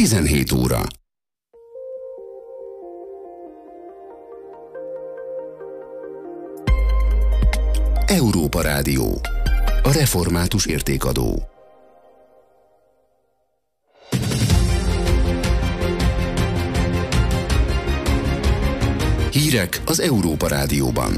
17 óra. Európa Rádió. A református értékadó. Hírek az Európa Rádióban.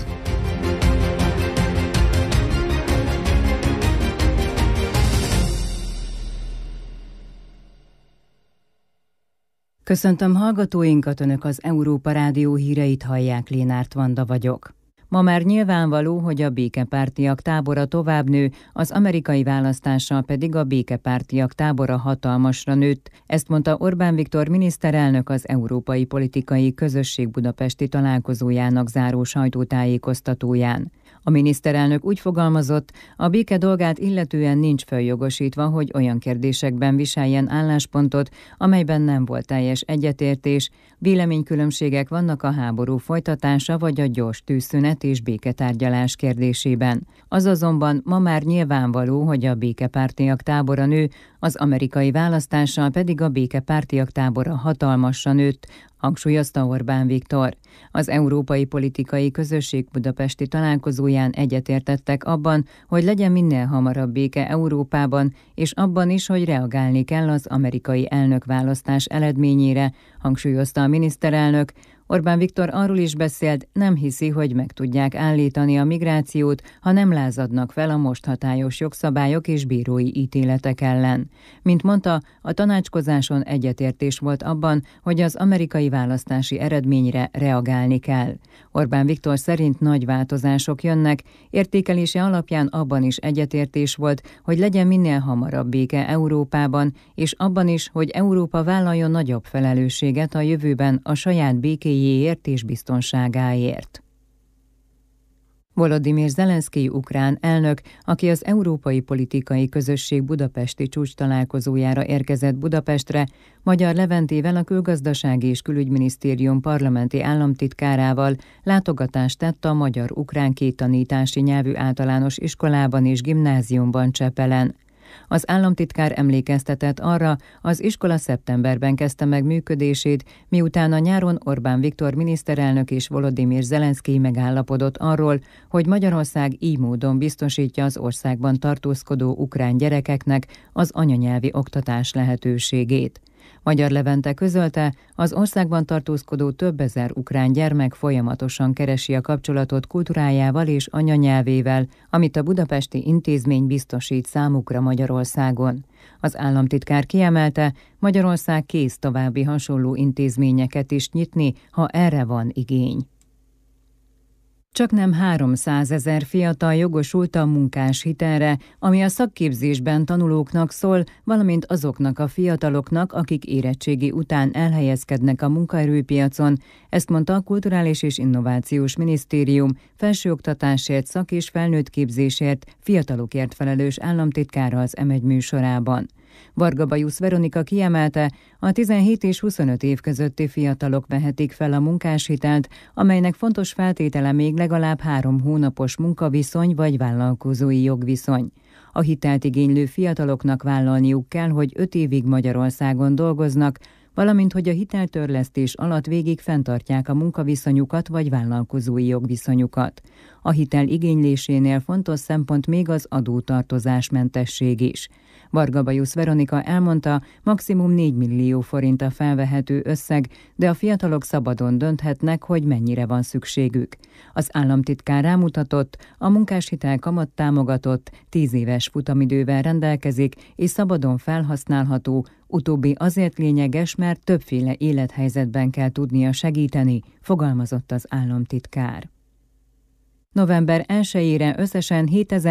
Köszöntöm hallgatóinkat, Önök az Európa Rádió híreit hallják, Lénárt Vanda vagyok. Ma már nyilvánvaló, hogy a békepártiak tábora tovább nő, az amerikai választással pedig a békepártiak tábora hatalmasra nőtt. Ezt mondta Orbán Viktor miniszterelnök az Európai Politikai Közösség budapesti találkozójának záró sajtótájékoztatóján. A miniszterelnök úgy fogalmazott, a béke dolgát illetően nincs följogosítva, hogy olyan kérdésekben viseljen álláspontot, amelyben nem volt teljes egyetértés, véleménykülönbségek vannak a háború folytatása vagy a gyors tűzszünet és béketárgyalás kérdésében. Az azonban ma már nyilvánvaló, hogy a békepártiak tábora nő, az amerikai választással pedig a békepártiak tábora hatalmasra nőtt, hangsúlyozta Orbán Viktor. Az Európai Politikai Közösség budapesti találkozóján egyetértettek abban, hogy legyen minél hamarabb béke Európában, és abban is, hogy reagálni kell az amerikai elnökválasztás eredményére, hangsúlyozta a miniszterelnök. Orbán Viktor arról is beszélt, nem hiszi, hogy meg tudják állítani a migrációt, ha nem lázadnak fel a most hatályos jogszabályok és bírói ítéletek ellen. Mint mondta, a tanácskozáson egyetértés volt abban, hogy az amerikai választási eredményre reagálni kell. Orbán Viktor szerint nagy változások jönnek, értékelése alapján abban is egyetértés volt, hogy legyen minél hamarabb béke Európában, és abban is, hogy Európa vállaljon nagyobb felelősséget a jövőben a saját békéjéért és biztonságáért. Volodymyr Zelenszkij ukrán elnök, aki az Európai Politikai Közösség budapesti csúcstalálkozójára érkezett Budapestre, Magyar Leventével, a Külgazdasági és Külügyminisztérium parlamenti államtitkárával látogatást tett a magyar-ukrán kéttanítási nyelvű általános iskolában és gimnáziumban Csepelen. Az államtitkár emlékeztetett arra, az iskola szeptemberben kezdte meg működését, miután a nyáron Orbán Viktor miniszterelnök és Volodymyr Zelenszkij megállapodott arról, hogy Magyarország így módon biztosítja az országban tartózkodó ukrán gyerekeknek az anyanyelvi oktatás lehetőségét. Magyar Levente közölte, az országban tartózkodó több ezer ukrán gyermek folyamatosan keresi a kapcsolatot kultúrájával és anyanyelvével, amit a budapesti intézmény biztosít számukra Magyarországon. Az államtitkár kiemelte, Magyarország kész további hasonló intézményeket is nyitni, ha erre van igény. Csaknem 300 000 fiatal jogosult a munkáshitelre, ami a szakképzésben tanulóknak szól, valamint azoknak a fiataloknak, akik érettségi után elhelyezkednek a munkaerőpiacon. Ezt mondta a Kulturális és Innovációs Minisztérium felsőoktatásért, szak- és felnőttképzésért, fiatalokért felelős államtitkára az M1 műsorában. Varga Bajusz Veronika kiemelte, a 17 és 25 év közötti fiatalok vehetik fel a munkáshitelt, amelynek fontos feltétele még legalább 3 hónapos munkaviszony vagy vállalkozói jogviszony. A hitelt igénylő fiataloknak vállalniuk kell, hogy 5 évig Magyarországon dolgoznak, valamint hogy a hiteltörlesztés alatt végig fenntartják a munkaviszonyukat vagy vállalkozói jogviszonyukat. A hitel igénylésénél fontos szempont még az adótartozásmentesség is. Varga Bajusz Veronika elmondta, maximum 4 millió forint a felvehető összeg, de a fiatalok szabadon dönthetnek, hogy mennyire van szükségük. Az államtitkár rámutatott, a munkáshitel kamattámogatott, 10 éves futamidővel rendelkezik és szabadon felhasználható, utóbbi azért lényeges, mert többféle élethelyzetben kell tudnia segíteni, fogalmazott az államtitkár. November 1-ére összesen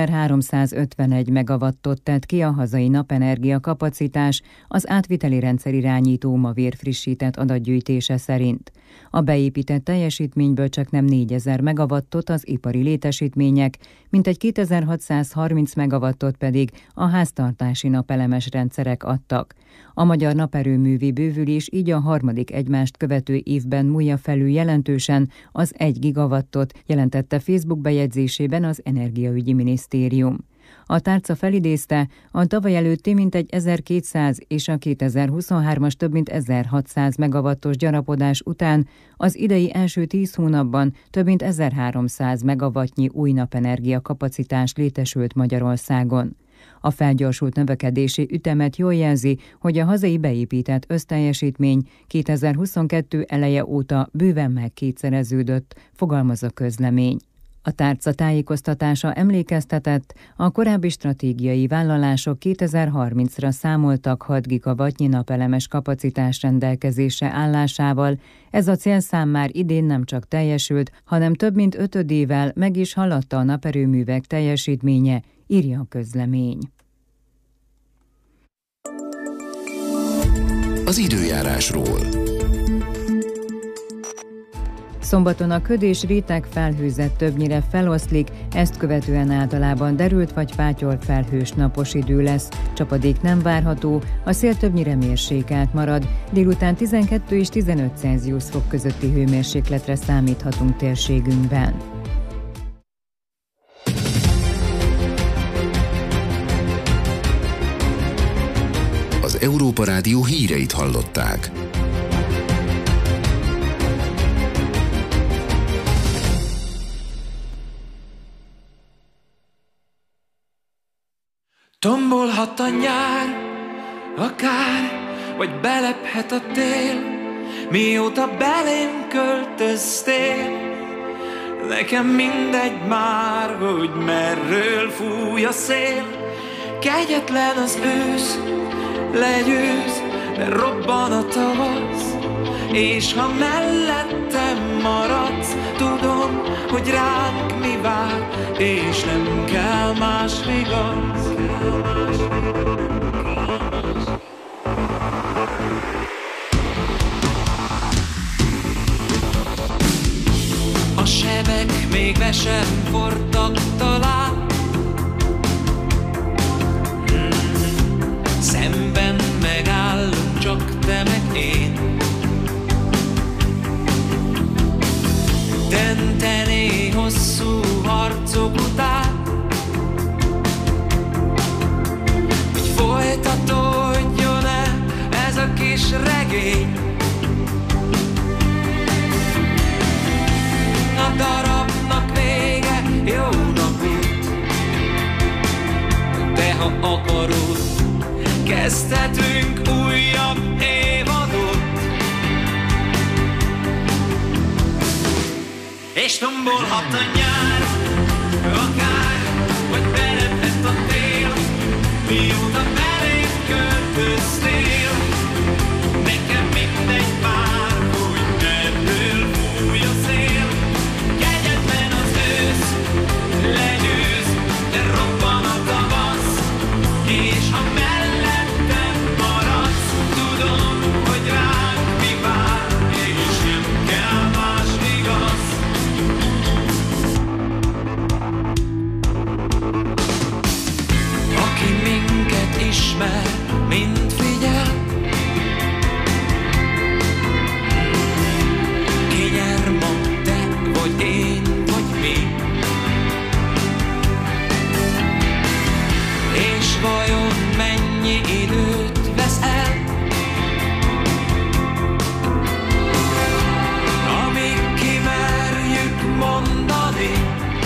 7351 megawattot tett ki a hazai napenergia kapacitás, az átviteli rendszerirányító Mavér frissített adatgyűjtése szerint. A beépített teljesítményből csaknem 4000 megawattot az ipari létesítmények, mintegy 2630 megawattot pedig a háztartási napelemes rendszerek adtak. A magyar naperőművi bővülés így a harmadik egymást követő évben múlja felül jelentősen az 1 gigawattot, jelentette Facebook bejegyzésében az Energiaügyi Minisztérium. A tárca felidézte, a tavaly előtti mintegy 1200 és a 2023-as több mint 1600 megawattos gyarapodás után az idei első 10 hónapban több mint 1300 megawattnyi új napenergia kapacitás létesült Magyarországon. A felgyorsult növekedési ütemet jól jelzi, hogy a hazai beépített összteljesítmény 2022 eleje óta bőven megkétszereződött, fogalmaz a közlemény. A tárca tájékoztatása emlékeztetett, a korábbi stratégiai vállalások 2030-ra számoltak 6 gigawattnyi napelemes kapacitás rendelkezésre állásával. Ez a célszám már idén nem csak teljesült, hanem több mint 5-ével meg is haladta a naperőművek teljesítménye, írja a közlemény. Az időjárásról. Szombaton a köd és réteg felhőzet többnyire feloszlik, ezt követően általában derült vagy fátyolt felhős napos idő lesz. Csapadék nem várható, a szél többnyire mérsékelt marad, délután 12 és 15 Celsius fok közötti hőmérsékletre számíthatunk térségünkben. Az Európa Rádió híreit hallották. Tombolhat a nyár, akár, vagy belephet a tél, mióta belém költöztél. Nekem mindegy már, hogy merről fúj a szél. Kegyetlen az ősz, legyőz, de robban a tavasz. És ha mellettem maradsz, tudom, hogy ránk mi vár, és nem kell más igaz. A sebek még be sem fortak talán, szemben megállunk csak te meg én. Dönteni hosszú harcok után, hogy folytatódjon-e ez a kis regény. A darabnak vége, jó napot, de ha akarod, kezdhetünk újabb évadot. És tombolhat a nyár, akár, vagy belephet a tél, mióta belém költöztél. Nekem mindegy már, hogy merről fúj a szél. Kegyetlen az ősz, legyőz, de robban a tavasz. És ha mellettem maradsz, tudom, hogy ránk mi vár, és nem kell más igaz. Aki minket ismer, mind figyel, ki nyer ma, te vagy én, vagy mi? És vajon mennyi időt vesz el, amíg kimerjük mondani,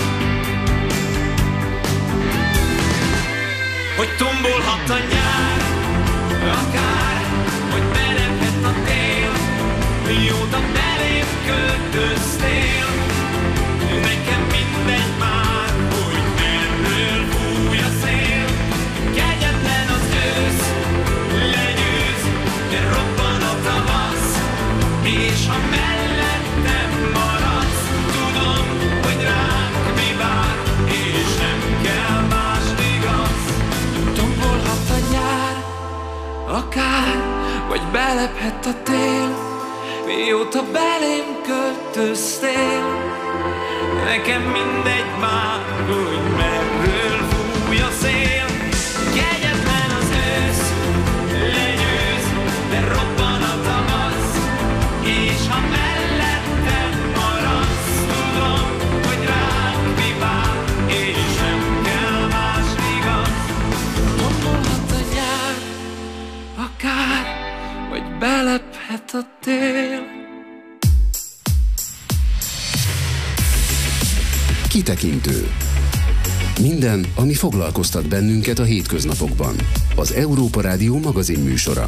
hogy tombolhat a nyár, akár, hogy belephet a tél, mióta belém költöztél. Nekem mindegy már, hogy merről fúj a szél. Kegyetlen az ősz, legyőz, de robban a tavasz. És ha mellettem maradsz, tudom, hogy ránk mi vár, és nem kell más igaz. Tombolhat a nyár, akár, vagy belephet a tél, mióta belém költöztél. Nekem mindegy már, hogy merről fúj a szél. Kegyetlen az ősz, legyőz, de robban a tavasz. És ha mellettem maradsz, tudom, hogy ránk mi vár, és nem kell más igaz. Kitekintő. Minden, ami foglalkoztat bennünket a hétköznapokban. Az Európa Rádió magazinműsora.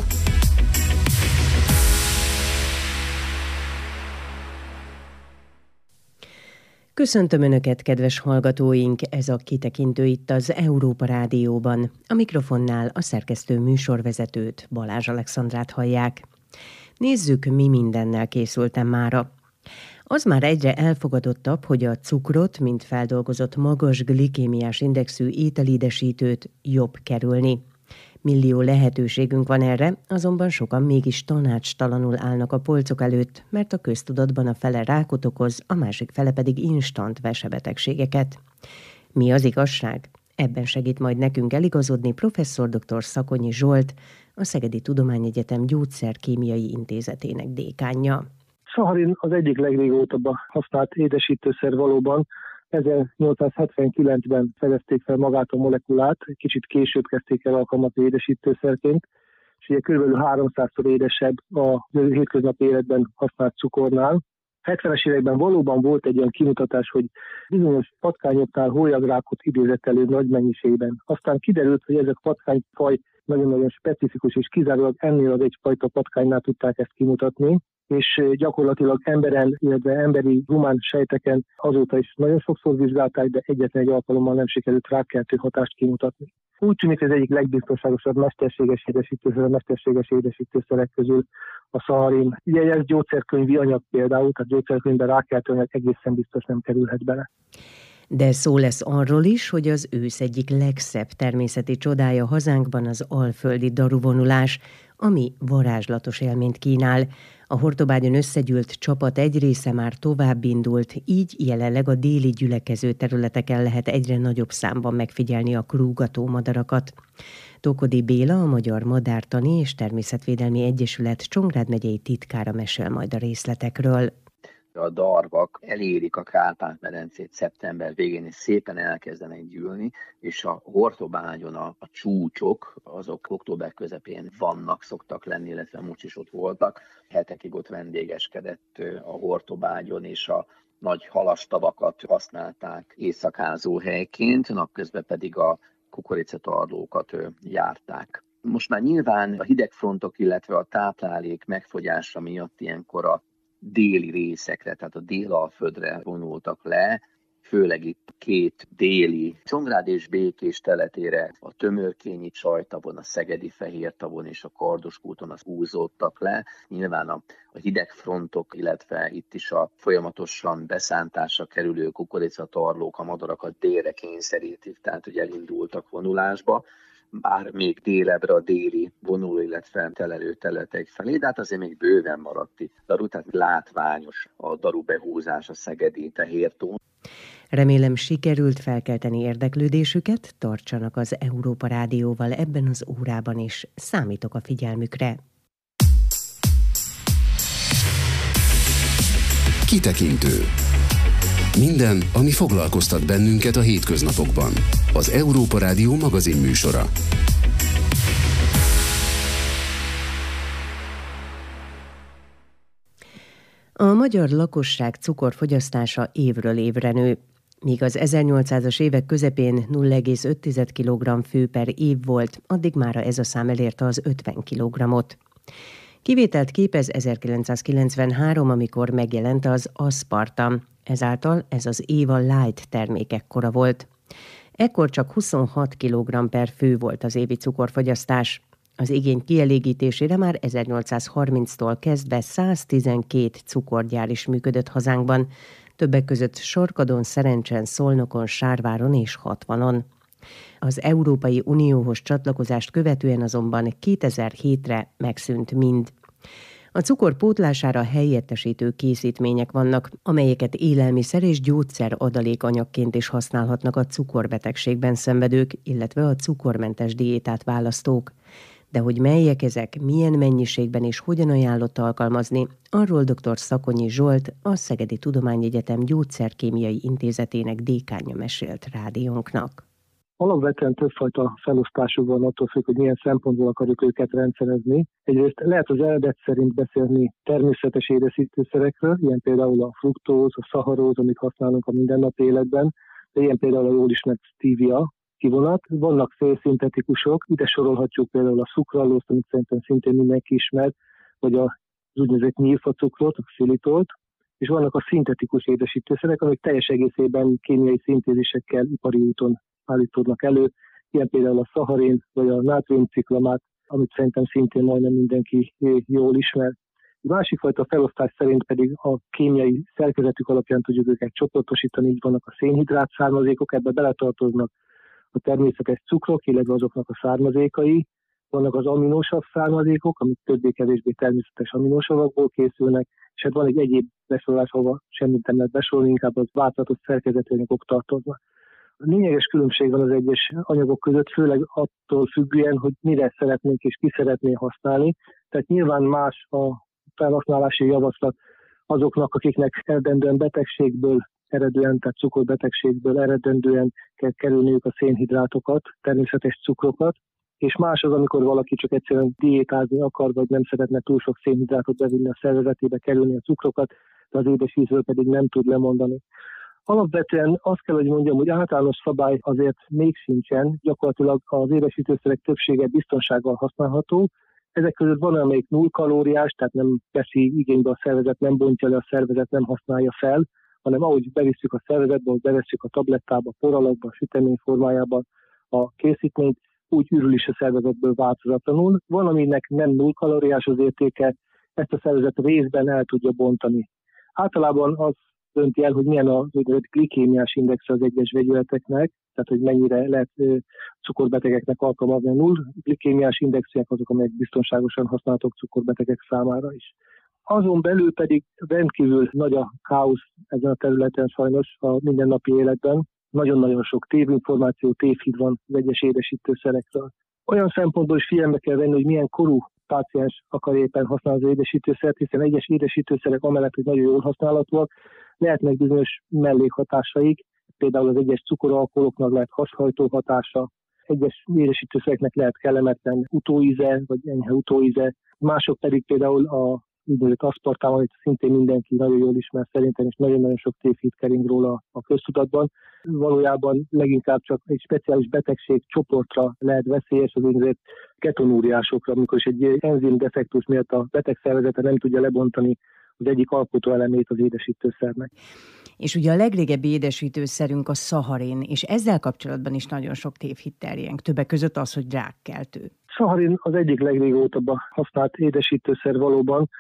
Köszöntöm Önöket, kedves hallgatóink! Ez a Kitekintő itt az Európa Rádióban. A mikrofonnál a szerkesztő műsorvezetőt, Balázs Alexandrát hallják. Nézzük, mi mindennel készültem mára. Az már egyre elfogadottabb, hogy a cukrot, mint feldolgozott magas glikémiás indexű ételídesítőt jobb kerülni. Millió lehetőségünk van erre, azonban sokan mégis tanácstalanul állnak a polcok előtt, mert a köztudatban a fele rákot okoz, a másik fele pedig instant vesebetegségeket. Mi az igazság? Ebben segít majd nekünk eligazodni professzor dr. Szakonyi Zsolt, a Szegedi Tudományegyetem Gyógyszerkémiai Intézetének dékánja. Szaharin az egyik legrégótabban használt édesítőszer valóban. 1879-ben fedezték fel magát a molekulát, kicsit később kezdték el alkalmazni édesítőszerként, és ugye kb. 300-szor édesebb a hétköznapi életben használt cukornál. 70-es években valóban volt egy olyan kimutatás, hogy bizonyos patkányoknál hólyagrákot idézett elő nagy mennyiségben. Aztán kiderült, hogy ezek a patkányfaj nagyon-nagyon specifikus, és kizárólag ennél az egyfajta patkánynál tudták ezt kimutatni, és gyakorlatilag emberen, illetve emberi humán sejteken azóta is nagyon sokszor vizsgálták, de egyetlen egy alkalommal nem sikerült rákkeltő hatást kimutatni. Úgy tűnik, ez egyik legbiztonságosabb mesterséges édesítőszer, a mesterséges édesítőszerek közül a szaharin. Ugye ez gyógyszerkönyvi anyag például, tehát gyógyszerkönyvben rákkeltő anyag egészen biztos nem kerülhet bele. De szó lesz arról is, hogy az ősz egyik legszebb természeti csodája hazánkban az alföldi daruvonulás, ami varázslatos élményt kínál. A Hortobágyon összegyűlt csapat egy része már tovább indult, így jelenleg a déli gyülekező területeken lehet egyre nagyobb számban megfigyelni a krúgató madarakat. Tokodi Béla, a Magyar Madártani és Természetvédelmi Egyesület Csongrád megyei titkára mesél majd a részletekről. A darvak elérik a Kárpát-medencét szeptember végén, és szépen elkezdenek gyűlni, és a Hortobágyon a csúcsok, azok október közepén szoktak lenni, illetve most is ott voltak. Hetekig ott vendégeskedett a Hortobágyon, és a nagy halastavakat használták éjszakázó helyként, napközben pedig a kukoricatarlókat járták. Most már nyilván a hidegfrontok, illetve a táplálék megfogyása miatt ilyenkor a déli részekre, tehát a Délalföldre vonultak le, főleg itt két déli, Csongrád és Békés teletére, a Tömörkényi Csajtavon, a Szegedi Fehértavon és a Kardoskúton az húzódtak le. Nyilván a hidegfrontok, illetve itt is a folyamatosan beszántásra kerülő kukoricatarlók a madarakat délre kényszerítik, tehát hogy elindultak vonulásba, bár még délebbre a déli vonuló, illetve telelő területek felé, de hát azért még bőven maradt itt daru, tehát látványos a daru behúzás a szegedi Fehértón. Remélem sikerült felkelteni érdeklődésüket, tartsanak az Európa Rádióval ebben az órában is, számítok a figyelmükre. Kitekintő. Minden, ami foglalkoztat bennünket a hétköznapokban. Az Európa Rádió magazinműsora. A magyar lakosság cukorfogyasztása évről évre nő. Míg az 1800-as évek közepén 0,5 kg fő per év volt, addig mára ez a szám elérte az 50 kg-ot. Kivételt képez 1993, amikor megjelent az aszpartam, ezáltal ez az év a light termékek kora volt. Ekkor csak 26 kg per fő volt az évi cukorfogyasztás. Az igény kielégítésére már 1830-tól kezdve 112 cukorgyár is működött hazánkban, többek között Sorkadon, Szerencsen, Szolnokon, Sárváron és Hatvanon. Az Európai Unióhoz csatlakozást követően azonban 2007-re megszűnt mind. A cukor pótlására helyettesítő készítmények vannak, amelyeket élelmiszer és gyógyszer adalékanyagként is használhatnak a cukorbetegségben szenvedők, illetve a cukormentes diétát választók. De hogy melyek ezek, milyen mennyiségben és hogyan ajánlott alkalmazni, arról dr. Szakonyi Zsolt, a Szegedi Tudományegyetem Gyógyszerkémiai Intézetének dékánja mesélt rádiónknak. Alapvetően többfajta felosztásuk van, attól függ, hogy milyen szempontból akarjuk őket rendszerezni. Egyrészt lehet az eredet szerint beszélni természetes édesítőszerekről, ilyen például a fruktóz, a szaharóz, amit használunk a mindennapi életben, de ilyen például a jól ismert stevia kivonat. Vannak félszintetikusok, ide sorolhatjuk például a szukralózt, amit szerintem szintén mindenki ismer, vagy az úgynevezett nyírfacukrot, a xilitolt, és vannak a szintetikus édesítőszerek, amik teljes egészében kémiai szintézisekkel ipari úton állítódnak elő, ilyen például a szaharin vagy a nátriumciklamát, amit szerintem szintén majdnem mindenki jól ismer. A másik fajta felosztás szerint pedig a kémiai szerkezetük alapján tudjuk őket csoportosítani, így vannak a szénhidrát származékok, ebbe beletartoznak a természetes cukrok, illetve azoknak a származékai, vannak az aminósav származékok, amik többé-kevésbé természetes aminósavakból készülnek, és hát van egy egyéb besorolás, ahol semmit nem lehet besorolni, inkább az változatos szerkezetű anyagok tartoznak. Lényeges különbség van az egyes anyagok között, főleg attól függően, hogy mire szeretnénk és ki szeretné használni. Tehát nyilván más a felhasználási javaslat azoknak, akiknek eredendően betegségből eredően, tehát cukorbetegségből eredendően kell kerülniük a szénhidrátokat, természetes cukrokat, és más az, amikor valaki csak egyszerűen diétázni akar, vagy nem szeretne túl sok szénhidrátot bevinni a szervezetébe, kerülni a cukrokat, de az édesvízről pedig nem tud lemondani. Alapvetően azt kell, hogy mondjam, hogy általános szabály azért még sincsen, gyakorlatilag az édesítőszerek többsége biztonsággal használható. Ezek között van, amelyik 0 kalóriás, tehát nem veszi igénybe a szervezet, nem bontja le a szervezet, nem használja fel, hanem ahogy bevisszük a szervezetbe, ahogy bevesszük a tablettába, poralakba, a sütemény formájában a készítményt, úgy ürül is a szervezetből változatlanul. Van, aminek nem 0 kalóriás az értéke, ezt a szervezet részben el tudja bontani. Általában az dönti el, hogy milyen az glikémiás index az egyes vegyületeknek, tehát hogy mennyire lehet cukorbetegeknek alkalmazni. A 0 glikémiás indexűek azok, amelyek biztonságosan használhatók cukorbetegek számára is. Azon belül pedig rendkívül nagy a káosz ezen a területen sajnos a mindennapi életben. Nagyon-nagyon sok tévinformáció, tévhit van az egyes édesítőszerekről. Olyan szempontból is figyelembe kell venni, hogy milyen korú páciens akar éppen használni az édesítőszert, hiszen egyes édesítőszerek amellett, hogy nagyon jól használhatóak, lehetnek bizonyos mellékhatásaik, például az egyes cukoralkoholoknak lehet hashajtó hatása, egyes édesítőszereknek lehet kellemetlen utóíze, vagy enyhe utóíze, mások pedig például a úgynevezett aszpartám, amit szintén mindenki nagyon jól ismer szerintem, és nagyon-nagyon sok tévhit kering róla a köztudatban. Valójában leginkább csak egy speciális betegség csoportra lehet veszélyes, az úgynevezett ketonúriásokra, amikor is egy enzim defektus miatt a beteg szervezete nem tudja lebontani az egyik alkotóelemét az édesítőszernek. És ugye a legrégebbi édesítőszerünk a szaharin, és ezzel kapcsolatban is nagyon sok tévhit terjeng, többek között az, hogy rákkeltő. Szaharin az egyik legrégótabb használt édesítőszer valóban.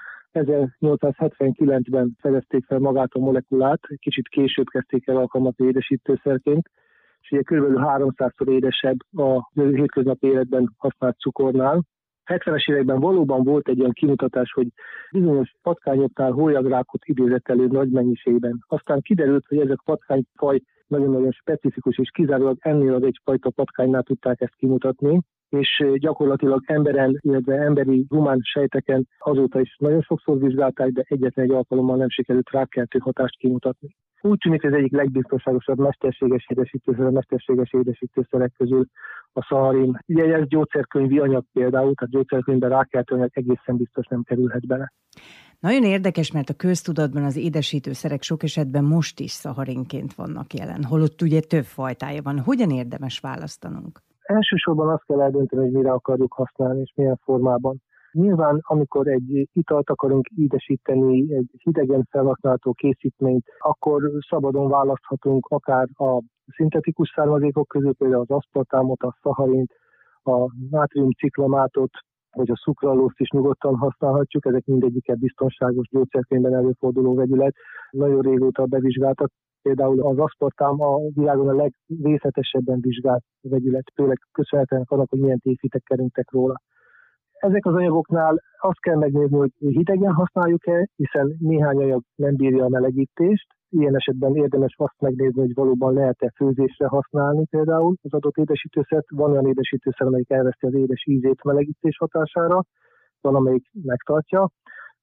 1879-ben fedezték fel magát a molekulát, kicsit később kezdték el alkalmazni édesítőszerként, és ugye kb. 300-szor édesebb a hétköznapi életben használt cukornál. 70-es években valóban volt egy olyan kimutatás, hogy bizonyos patkányoknál hólyagrákot idézett elő nagy mennyiségben. Aztán kiderült, hogy ezek a patkányfaj nagyon-nagyon specifikus, és kizárólag ennél az egyfajta patkánynál tudták ezt kimutatni, és gyakorlatilag emberen, illetve emberi humán sejteken azóta is nagyon sokszor vizsgálták, de egyetlen egy alkalommal nem sikerült rákkeltő hatást kimutatni. Úgy tűnik, ez egyik legbiztonságosabb mesterséges édesítőszer, a mesterséges édesítőszerek közül a szaharin. Ugye ez gyógyszerkönyvi anyag például, tehát gyógyszerkönyvben rákkeltő anyag egészen biztos nem kerülhet bele. Nagyon érdekes, mert a köztudatban az édesítőszerek sok esetben most is szaharinként vannak jelen, holott ugye több fajtája van. Hogyan érdemes választanunk? Elsősorban azt kell eldönteni, hogy mire akarjuk használni, és milyen formában. Nyilván, amikor egy italt akarunk ízesíteni, egy hidegen felhasználható készítményt, akkor szabadon választhatunk akár a szintetikus származékok közül, például az aszpartámot, a szaharint, a nátriumciklamátot, vagy a szukralózt is nyugodtan használhatjuk, ezek mindegyike biztonságos gyógyszerkönyvben előforduló vegyület. Nagyon régóta bevizsgáltak. Például az aszpartám a világon a legrészletesebben vizsgált vegyület, főleg köszönhetően annak, hogy milyen tévhitek keringtek róla. Ezek az anyagoknál azt kell megnézni, hogy hidegen használjuk-e, hiszen néhány anyag nem bírja a melegítést. Ilyen esetben érdemes azt megnézni, hogy valóban lehet-e főzésre használni például az adott édesítőszert. Van olyan édesítőszer, amelyik elveszti az édes ízét melegítés hatására, van amelyik megtartja.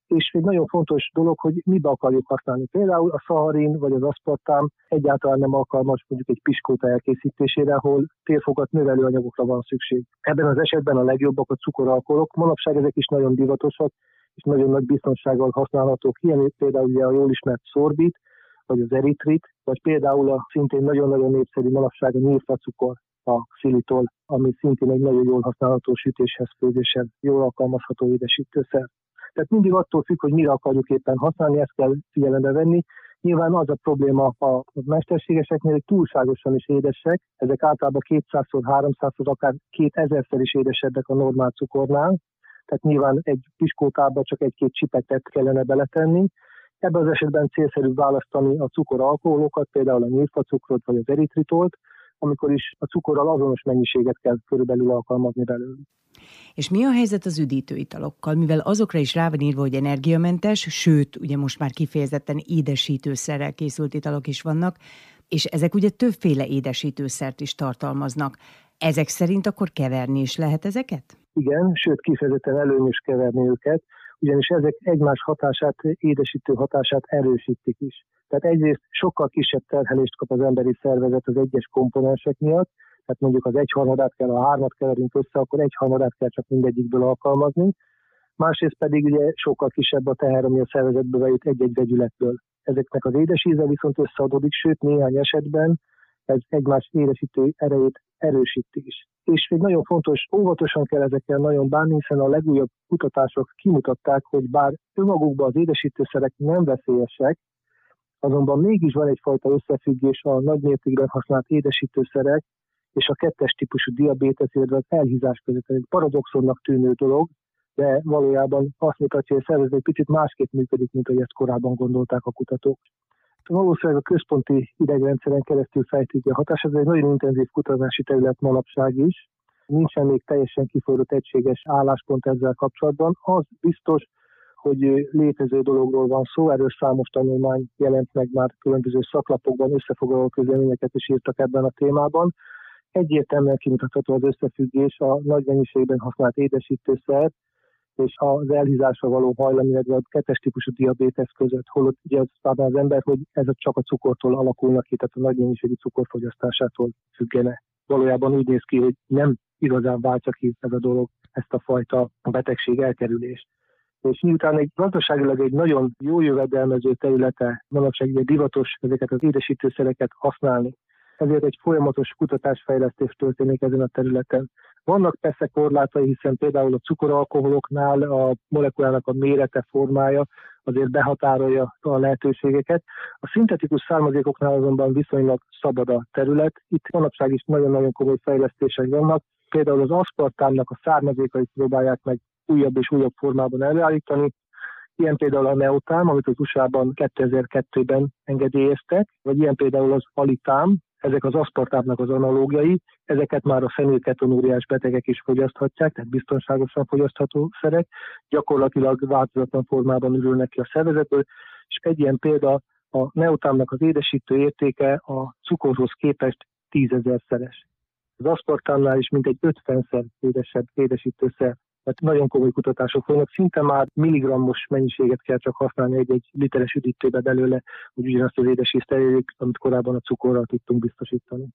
És egy nagyon fontos dolog, hogy mibe akarjuk használni. Például a szaharin vagy az aszpartám egyáltalán nem alkalmas mondjuk egy piskóta elkészítésére, ahol térfogat növelő anyagokra van szükség. Ebben az esetben a legjobbak a cukoralkoholok. Manapság ezek is nagyon divatosak, és nagyon nagy biztonsággal használhatók. Ilyen például ugye a jól ismert szorbit, vagy az eritrit, vagy például a szintén nagyon-nagyon népszerű manapság a nyírfacukor, a xilitol, ami szintén egy nagyon jól használható sütéshez, főzéshez jól alkalmazható édesítőszer. Tehát mindig attól függ, hogy mire akarjuk éppen használni, ezt kell figyelembe venni. Nyilván az a probléma a mesterségeseknél, hogy túlságosan is édesek, ezek általában 200-szor, 300-szor, akár 2000-szer is édesebbek a normál cukornál, tehát nyilván egy piskótába csak egy-két csipetet kellene beletenni. Ebben az esetben célszerű választani a cukoralkoholokat, például a nyírfacukrot vagy az eritritolt, amikor is a cukorral azonos mennyiséget kell körülbelül alkalmazni belőle. És mi a helyzet az üdítőitalokkal? Mivel azokra is rá van írva, hogy energiamentes, sőt, ugye most már kifejezetten édesítőszerrel készült italok is vannak, és ezek ugye többféle édesítőszert is tartalmaznak. Ezek szerint akkor keverni is lehet ezeket? Igen, sőt kifejezetten előnyös keverni őket, ugyanis ezek egymás hatását, édesítő hatását erősítik is. Tehát egyrészt sokkal kisebb terhelést kap az emberi szervezet az egyes komponensek miatt, tehát mondjuk az 1/3 kell, a 3-at keverünk össze, akkor 1/3 kell csak mindegyikből alkalmazni. Másrészt pedig ugye sokkal kisebb a teher, ami a szervezetbe bejut egy-egy vegyületből. Ezeknek az édesíze viszont összeadódik, sőt néhány esetben ez egymás édesítő erejét erősíti is. És még nagyon fontos, óvatosan kell ezekkel nagyon bánni, hiszen a legújabb kutatások kimutatták, hogy bár önmagukban az édesítőszerek nem veszélyesek, azonban mégis van egyfajta összefüggés a nagymértékben használt édesítőszerek és a 2-es típusú diabétesz, illetve az elhízás között. Ez egy paradoxonnak tűnő dolog, de valójában azt mutatja, hogy a szervezet egy picit másképp működik, mint ahogy ezt korábban gondolták a kutatók. Valószínűleg a központi idegrendszeren keresztül fejtik a hatás, ez egy nagyon intenzív kutatási terület manapság is. Nincsen még teljesen kiforrott egységes álláspont ezzel kapcsolatban. Az biztos, hogy létező dologról van szó, erről számos tanulmány jelent meg már különböző szaklapokban, összefoglaló közleményeket is írtak ebben a témában. Egyértelműen kimutatható az összefüggés a nagy mennyiségben használt édesítőszer és az elhízásra való hajlam, illetve a 2-es típusú diabétesz között, holott ugye az ember, hogy ez csak a cukortól alakulnak ki, tehát a nagy mennyiségű cukorfogyasztásától függene. Valójában úgy néz ki, hogy nem igazán váltja ki ez a dolog ezt a fajta betegség elkerülést. És miután egy gazdaságilag egy nagyon jó jövedelmező területe, manapság ugye divatos ezeket az édesítőszereket használni, ezért egy folyamatos kutatásfejlesztés történik ezen a területen. Vannak persze korlátai, hiszen például a cukoralkoholoknál a molekulának a mérete, formája azért behatárolja a lehetőségeket. A szintetikus származékoknál azonban viszonylag szabad a terület. Itt manapság is nagyon-nagyon komoly fejlesztések vannak. Például az aszpartámnak a származékait próbálják meg újabb és újabb formában előállítani. Ilyen például a neotám, amit az USA-ban 2002-ben engedélyeztek, vagy ilyen például az alitám, ezek az aszpartámnak az analógiai, ezeket már a fenilketonúriás betegek is fogyaszthatják, tehát biztonságosan fogyasztható szerek, gyakorlatilag változatlan formában ürülnek ki a szervezetből, és egy ilyen példa a neotámnak az édesítő értéke a cukorhoz képest 10 000-szeres. Az aszpartámnál is mintegy 50-szer édesebb édesítőszer. Tehát nagyon komoly kutatások folynak, szinte már milligrammos mennyiséget kell csak használni egy literes üdítőbe belőle, hogy ugyanazt az édesízt elérjük, amit korábban a cukorral tudtunk biztosítani.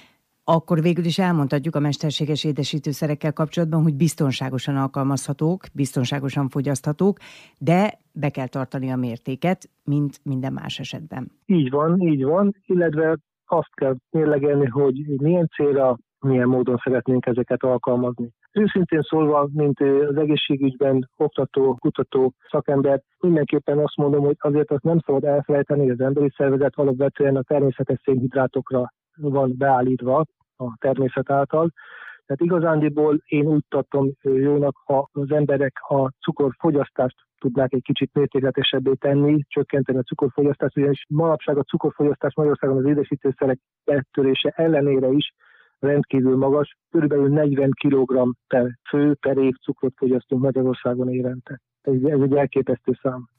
Akkor végül is elmondhatjuk a mesterséges édesítőszerekkel kapcsolatban, hogy biztonságosan alkalmazhatók, biztonságosan fogyaszthatók, de be kell tartani a mértéket, mint minden más esetben. Így van, illetve azt kell mérlegelni, hogy milyen célra, milyen módon szeretnénk ezeket alkalmazni. Őszintén szólva, mint az egészségügyben oktató, kutató szakember, mindenképpen azt mondom, hogy azért azt nem szabad elfelejteni, hogy az emberi szervezet alapvetően a természetes szénhidrátokra van beállítva a természet által. Tehát igazándiból én úgy tartom jónak, ha az emberek a cukorfogyasztást tudnák egy kicsit mértékletesebbé tenni, csökkenteni a cukorfogyasztást, ugyanis manapság a cukorfogyasztás Magyarországon az édesítőszerek bettörése ellenére is rendkívül magas, kb. 40 kg per fő per év cukrot fogyasztunk Magyarországon évente. Ez egy elképesztő szám.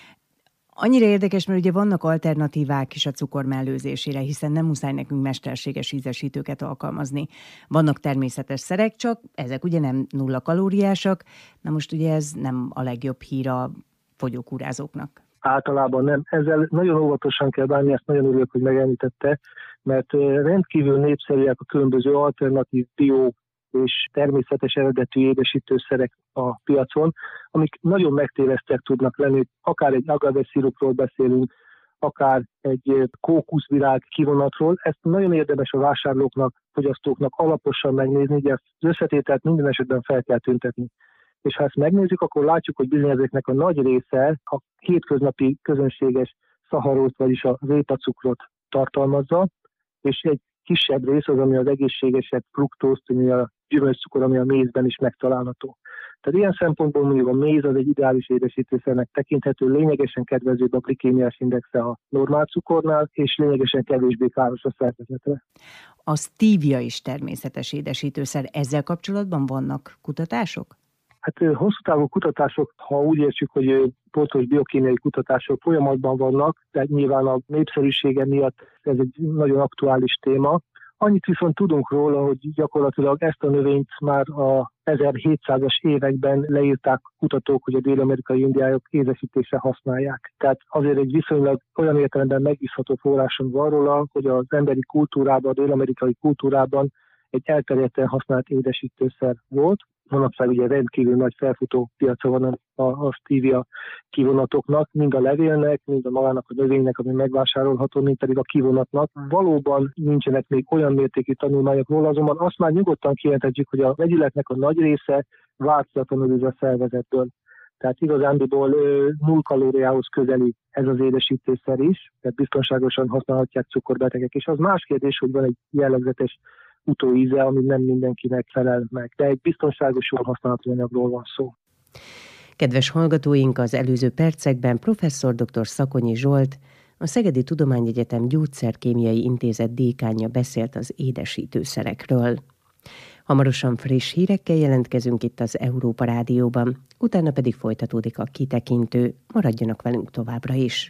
Annyira érdekes, mert ugye vannak alternatívák is a cukor mellőzésére, hiszen nem muszáj nekünk mesterséges ízesítőket alkalmazni. Vannak természetes szerek, csak ezek ugye nem nulla kalóriásak. Na most ugye ez nem a legjobb hír a fogyókúrázóknak? Általában nem. Ezzel nagyon óvatosan kell bánni, ezt nagyon örülök, hogy megemlítette, mert rendkívül népszerűek a különböző alternatív bio és természetes eredetű édesítőszerek a piacon, amik nagyon megtévesztőek tudnak lenni, akár egy agave-szirupról beszélünk, akár egy kókuszvirág kivonatról. Ezt nagyon érdemes a vásárlóknak, fogyasztóknak alaposan megnézni, ugye az összetételt minden esetben fel kell tüntetni. És ha ezt megnézzük, akkor látjuk, hogy bizony ezeknek a nagy része a hétköznapi közönséges szaharót, vagyis a répacukrot tartalmazza, és egy kisebb rész az, ami az egészségesebb fruktózt, ami a gyümölcscukor, ami a mézben is megtalálható. Tehát ilyen szempontból mondjuk a méz az egy ideális édesítőszernek tekinthető, lényegesen kedvezőbb a glikémiás indexe a normál cukornál, és lényegesen kevésbé káros a szervezetre. A stevia is természetes édesítőszer. Ezzel kapcsolatban vannak kutatások? Hát hosszú távú kutatások, ha úgy értsük, hogy pontos biokémiai kutatások folyamatban vannak, de nyilván a népszerűsége miatt ez egy nagyon aktuális téma. Annyit viszont tudunk róla, hogy gyakorlatilag ezt a növényt már a 1700-as években leírták kutatók, hogy a dél-amerikai indiájok édesítésre használják. Tehát azért egy viszonylag olyan értelemben megbízható forráson van róla, hogy az emberi kultúrában, a dél-amerikai kultúrában egy elterjedten használt édesítőszer volt. Manapság ugye rendkívül nagy felfutó piaca van a stevia kivonatoknak, mind a levélnek, mind a magának a növénynek, ami megvásárolható, mind pedig a kivonatnak. Valóban nincsenek még olyan mértékű tanulmányok róla, azonban azt már nyugodtan kijelenthetjük, hogy a vegyületnek a nagy része változatlanul üz a szervezetből. Tehát igazándiból 0 kalóriához közeli ez az édesítőszer is, tehát biztonságosan használhatják cukorbetegek, és az más kérdés, hogy van egy jellegzetes utóíze, ami nem mindenkinek felel meg. De egy biztonságos, jól használható anyagról van szó. Kedves hallgatóink, az előző percekben professzor dr. Szakonyi Zsolt, a Szegedi Tudományegyetem Gyógyszerkémiai Intézet dékánja beszélt az édesítőszerekről. Hamarosan friss hírekkel jelentkezünk itt az Európa Rádióban, utána pedig folytatódik a kitekintő. Maradjanak velünk továbbra is.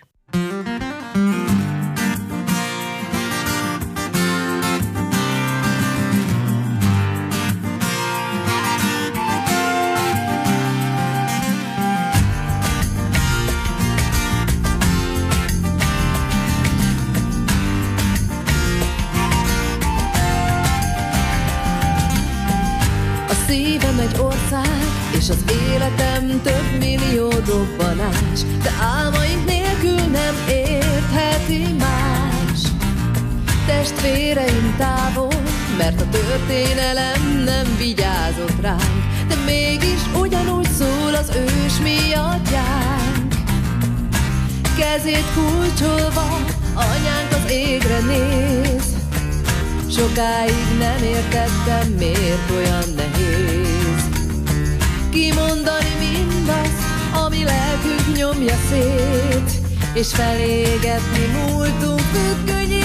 Szívem egy ország, és az életem több millió robbanás, de álmaink nélkül nem értheti más. Testvéreim távol, mert a történelem nem vigyázott ránk, de mégis ugyanúgy szól az ős mi atyánk. Kezét kulcsolva, anyánk az égre néz, sokáig nem értettem, miért olyan nehéz kimondani mindazt, ami lelkünk nyomja szét, és felégetni múltunk függönyét.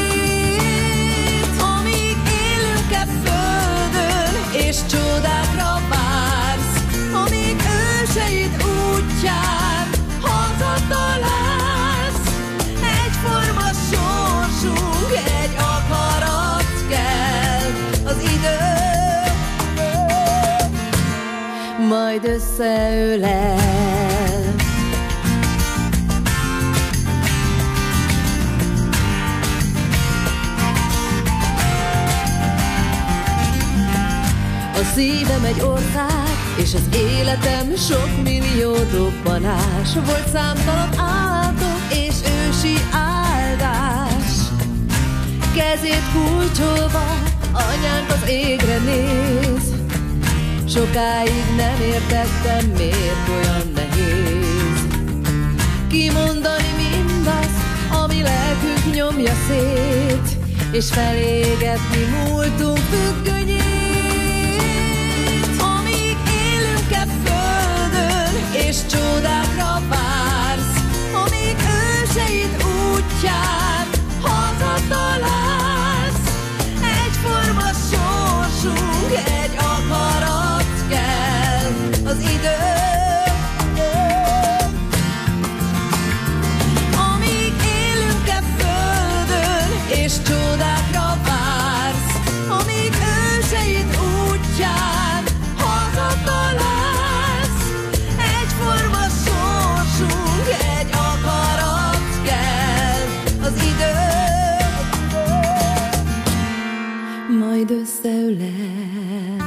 Amíg élünk-e földön, és csodákra vársz, amíg őseid útján hazatalálsz, egyforma sorsunk, egy akarat kell, az idő majd összeölel. A szívem egy ország, és az életem sok millió dobbanás. Volt számtalan állatok és ősi áldás. Kezét kulcsolva, anyánk az égre néz, sokáig nem értettem, miért olyan nehéz kimondani mindazt, ami lelkünk nyomja szét, és felégetni múltunk függönyét. Amíg élünk-e földön, és csodákra vársz, amíg őseid útján hazatalálsz, egyforma sorsunk, egy akarat kell, az idő. Amíg élünk-e földön, és csodákra vársz, amíg őseid útján hazatalálsz, egyforma sorsunk, majd összeölel.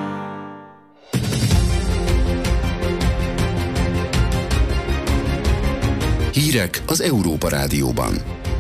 Hírek az Európa Rádióban.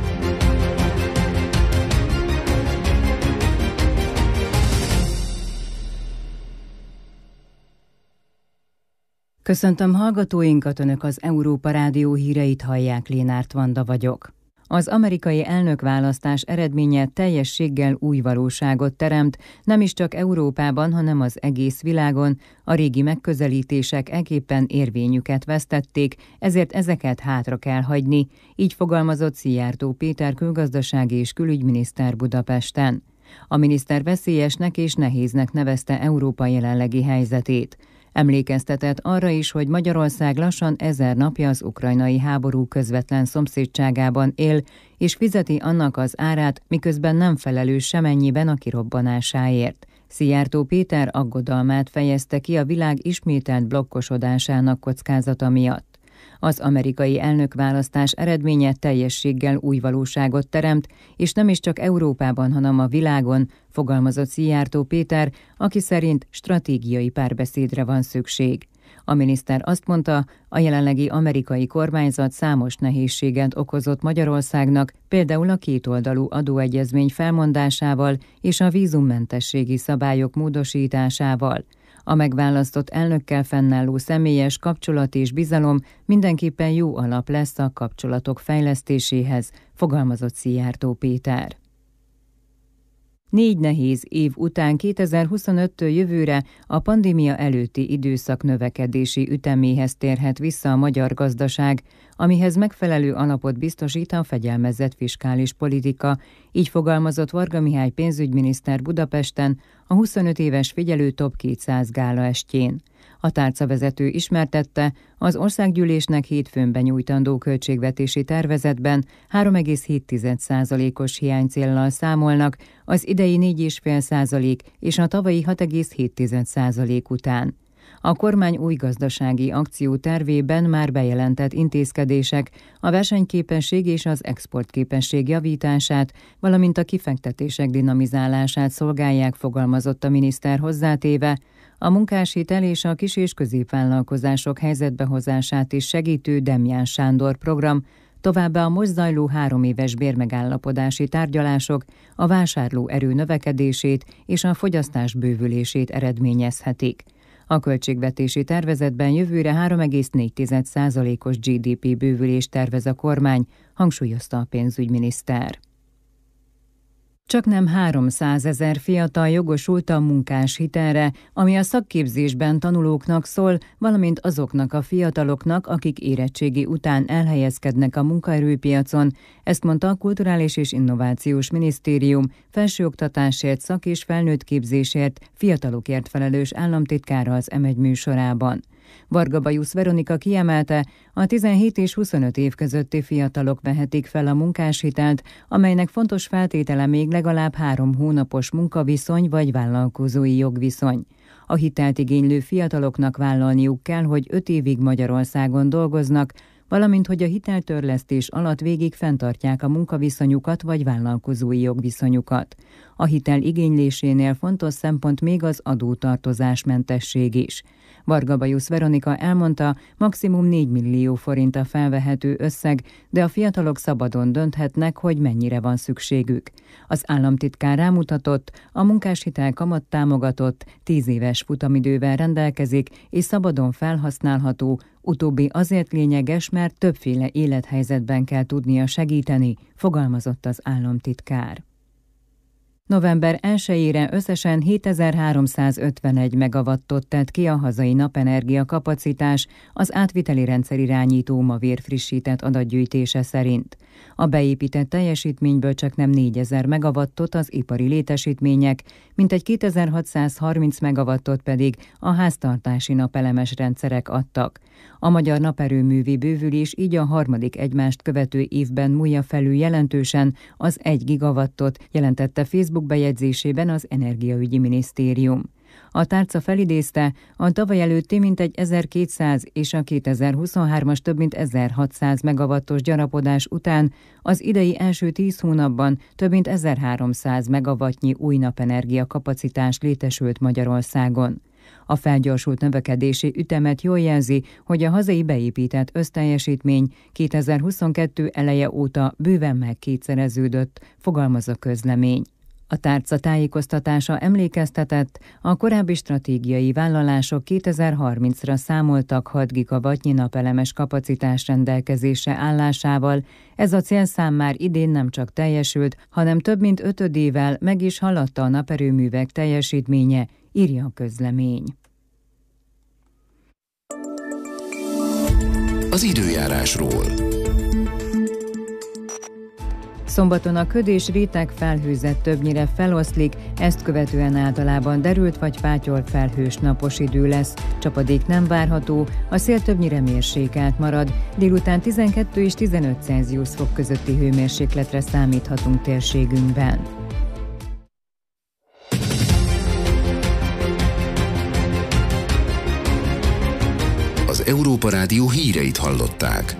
Köszöntöm hallgatóinkat, Önök az Európa Rádió híreit hallják, Lénárt Vanda vagyok. Az amerikai elnökválasztás eredménye teljességgel új valóságot teremt, nem is csak Európában, hanem az egész világon. A régi megközelítések ekképpen érvényüket vesztették, ezért ezeket hátra kell hagyni, így fogalmazott Szijjártó Péter külgazdasági és külügyminiszter Budapesten. A miniszter veszélyesnek és nehéznek nevezte Európa jelenlegi helyzetét. Emlékeztetett arra is, hogy Magyarország lassan 1000 napja az ukrajnai háború közvetlen szomszédságában él, és fizeti annak az árát, miközben nem felelős semennyiben a kirobbanásáért. Szijjártó Péter aggodalmát fejezte ki a világ ismételt blokkosodásának kockázata miatt. Az amerikai elnökválasztás eredménye teljességgel új valóságot teremt, és nem is csak Európában, hanem a világon, fogalmazott Szijjártó Péter, aki szerint stratégiai párbeszédre van szükség. A miniszter azt mondta, a jelenlegi amerikai kormányzat számos nehézséget okozott Magyarországnak, például a kétoldalú adóegyezmény felmondásával és a vízummentességi szabályok módosításával. A megválasztott elnökkel fennálló személyes kapcsolat és bizalom mindenképpen jó alap lesz a kapcsolatok fejlesztéséhez, fogalmazott Szijjártó Péter. 4 nehéz év után 2025-től jövőre a pandémia előtti időszak növekedési üteméhez térhet vissza a magyar gazdaság, amihez megfelelő alapot biztosít a fegyelmezett fiskális politika, így fogalmazott Varga Mihály pénzügyminiszter Budapesten a 25 éves Figyelő Top 200 gála estjén. A tárcavezető ismertette, az országgyűlésnek hétfőn benyújtandó költségvetési tervezetben 3,7%-os hiánycéllal számolnak, az idei 4,5% és a tavalyi 6,7% után. A kormány új gazdasági akciótervében már bejelentett intézkedések a versenyképesség és az exportképesség javítását, valamint a kifektetések dinamizálását szolgálják, fogalmazott a miniszter hozzátéve, a munkáshitel és a kis- és középvállalkozások helyzetbehozását is segítő Demján Sándor program, továbbá a most zajló 3 éves bérmegállapodási tárgyalások a vásárlóerő növekedését és a fogyasztás bővülését eredményezhetik. A költségvetési tervezetben jövőre 3,4%-os GDP bővülést tervez a kormány, hangsúlyozta a pénzügyminiszter. Csaknem 300 000 fiatal jogosult a munkáshitelre, ami a szakképzésben tanulóknak szól, valamint azoknak a fiataloknak, akik érettségi után elhelyezkednek a munkaerőpiacon. Ezt mondta a Kulturális és Innovációs Minisztérium felsőoktatásért, szak- és felnőttképzésért, fiatalokért felelős államtitkára az M1 műsorában. Varga Bajusz Veronika kiemelte, a 17 és 25 év közötti fiatalok vehetik fel a munkáshitelt, amelynek fontos feltétele még legalább 3 hónapos munkaviszony vagy vállalkozói jogviszony. A hitelt igénylő fiataloknak vállalniuk kell, hogy 5 évig Magyarországon dolgoznak, valamint hogy a hiteltörlesztés alatt végig fenntartják a munkaviszonyukat vagy vállalkozói jogviszonyukat. A hitel igénylésénél fontos szempont még az adótartozásmentesség is. Varga Bajusz Veronika elmondta, maximum 4 millió forint a felvehető összeg, de a fiatalok szabadon dönthetnek, hogy mennyire van szükségük. Az államtitkár rámutatott, a munkáshitel kamattámogatott, 10 éves futamidővel rendelkezik és szabadon felhasználható, utóbbi azért lényeges, mert többféle élethelyzetben kell tudnia segíteni, fogalmazott az államtitkár. November 1-ére összesen 7351 megawattot tett ki a hazai napenergia kapacitás, az átviteli rendszerirányító Mavér frissített adatgyűjtése szerint. A beépített teljesítményből csaknem 4000 megawattot az ipari létesítmények, mintegy 2630 megawattot pedig a háztartási napelemes rendszerek adtak. A magyar naperőművi bővülés így a harmadik egymást követő évben múlja felül jelentősen az 1 gigawattot, jelentette Facebook bejegyzésében az Energiaügyi Minisztérium. A tárca felidézte, a tavaly előtti mintegy 1200 és a 2023-as több mint 1600 megawattos gyarapodás után az idei első 10 hónapban több mint 1300 megawattnyi új napenergia kapacitás létesült Magyarországon. A felgyorsult növekedési ütemet jól jelzi, hogy a hazai beépített összteljesítmény 2022 eleje óta bőven megkétszereződött, fogalmaz a közlemény. A tárca tájékoztatása emlékeztetett, a korábbi stratégiai vállalások 2030-ra számoltak 6 gigawattnyi napelemes kapacitás rendelkezésre állásával. Ez a célszám már idén nem csak teljesült, hanem több mint 5-ével meg is haladta a naperőművek teljesítménye, írja a közlemény. Az időjárásról. Szombaton a köd és réteg felhőzet többnyire feloszlik, ezt követően általában derült vagy pátyolt felhős napos idő lesz. Csapadék nem várható, a szél többnyire mérsékelt marad, délután 12 és 15 Celsius fok közötti hőmérsékletre számíthatunk térségünkben. Az Európa Rádió híreit hallották.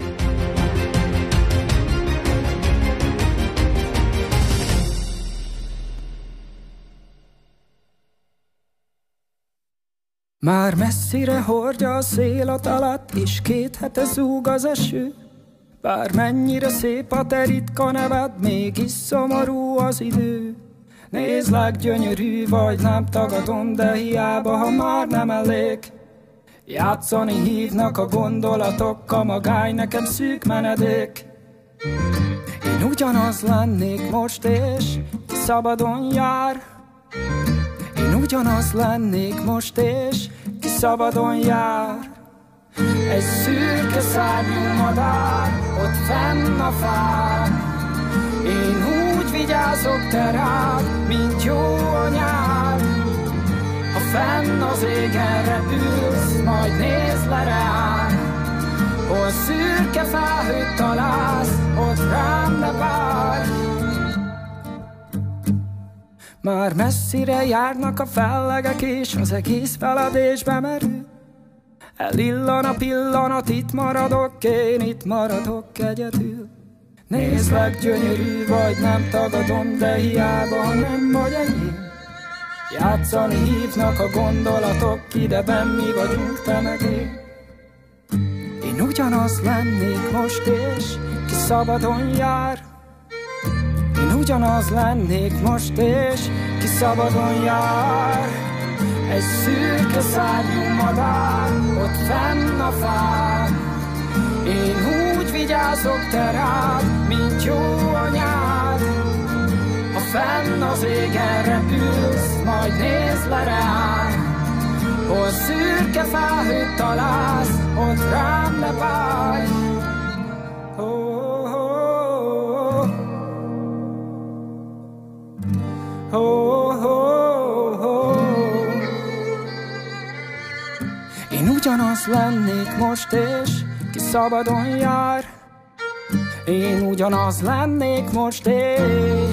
Már messzire hordja a szél a talat, és 2 hete zúg az eső. Bármennyire szép a te ritka neved, mégis szomorú az idő. Nézlek, gyönyörű vagy, nem tagadom, de hiába, ha már nem elég. Játszani hívnak a gondolatok, a magány nekem szűk menedék. Én ugyanaz lennék most, és ki szabadon jár. Én ugyanaz lennék most, és ki szabadon jár. Egy szürke szárnyú madár, ott fenn a fán. Én úgy vigyázok te rád, mint jó a nyár. Ha fenn az égen repülsz, majd nézd le rám. Hol szürke felhőt találsz, ott rám ne várj. Már messzire járnak a fellegek, és az egész feledésbe merül. Elillan a pillanat, itt maradok, én itt maradok egyedül. Nézlek, gyönyörű vagy, nem tagadom, de hiába, ha nem vagy enyém. Játszani hívnak a gondolatok, ideben mi vagyunk, te meg én. Én ugyanaz lennék most, és ki szabadon jár. Én ugyanaz lennék most, és ki szabadon jár. Egy szürke szárnyú madár, ott fenn a fán. Én úgy vigyázok te rád, mint jó a nyár. Ha fenn az égen repülsz, majd nézd le rám. Hol szürke felhőt találsz, ott rám ne várj. Én ugyanaz lennék most, és ki szabadon jár. Én ugyanaz lennék most, és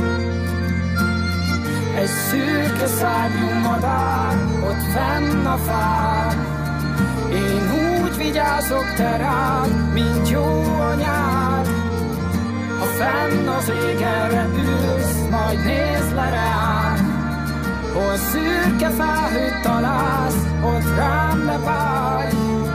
egy szürke szárnyú madár, ott fenn a fán. Én úgy vigyázok te rád, mint jó a nyár. Ha fenn az égen repülsz, majd nézd le rám. Hol szürke felhőt találsz, ott rám ne várj.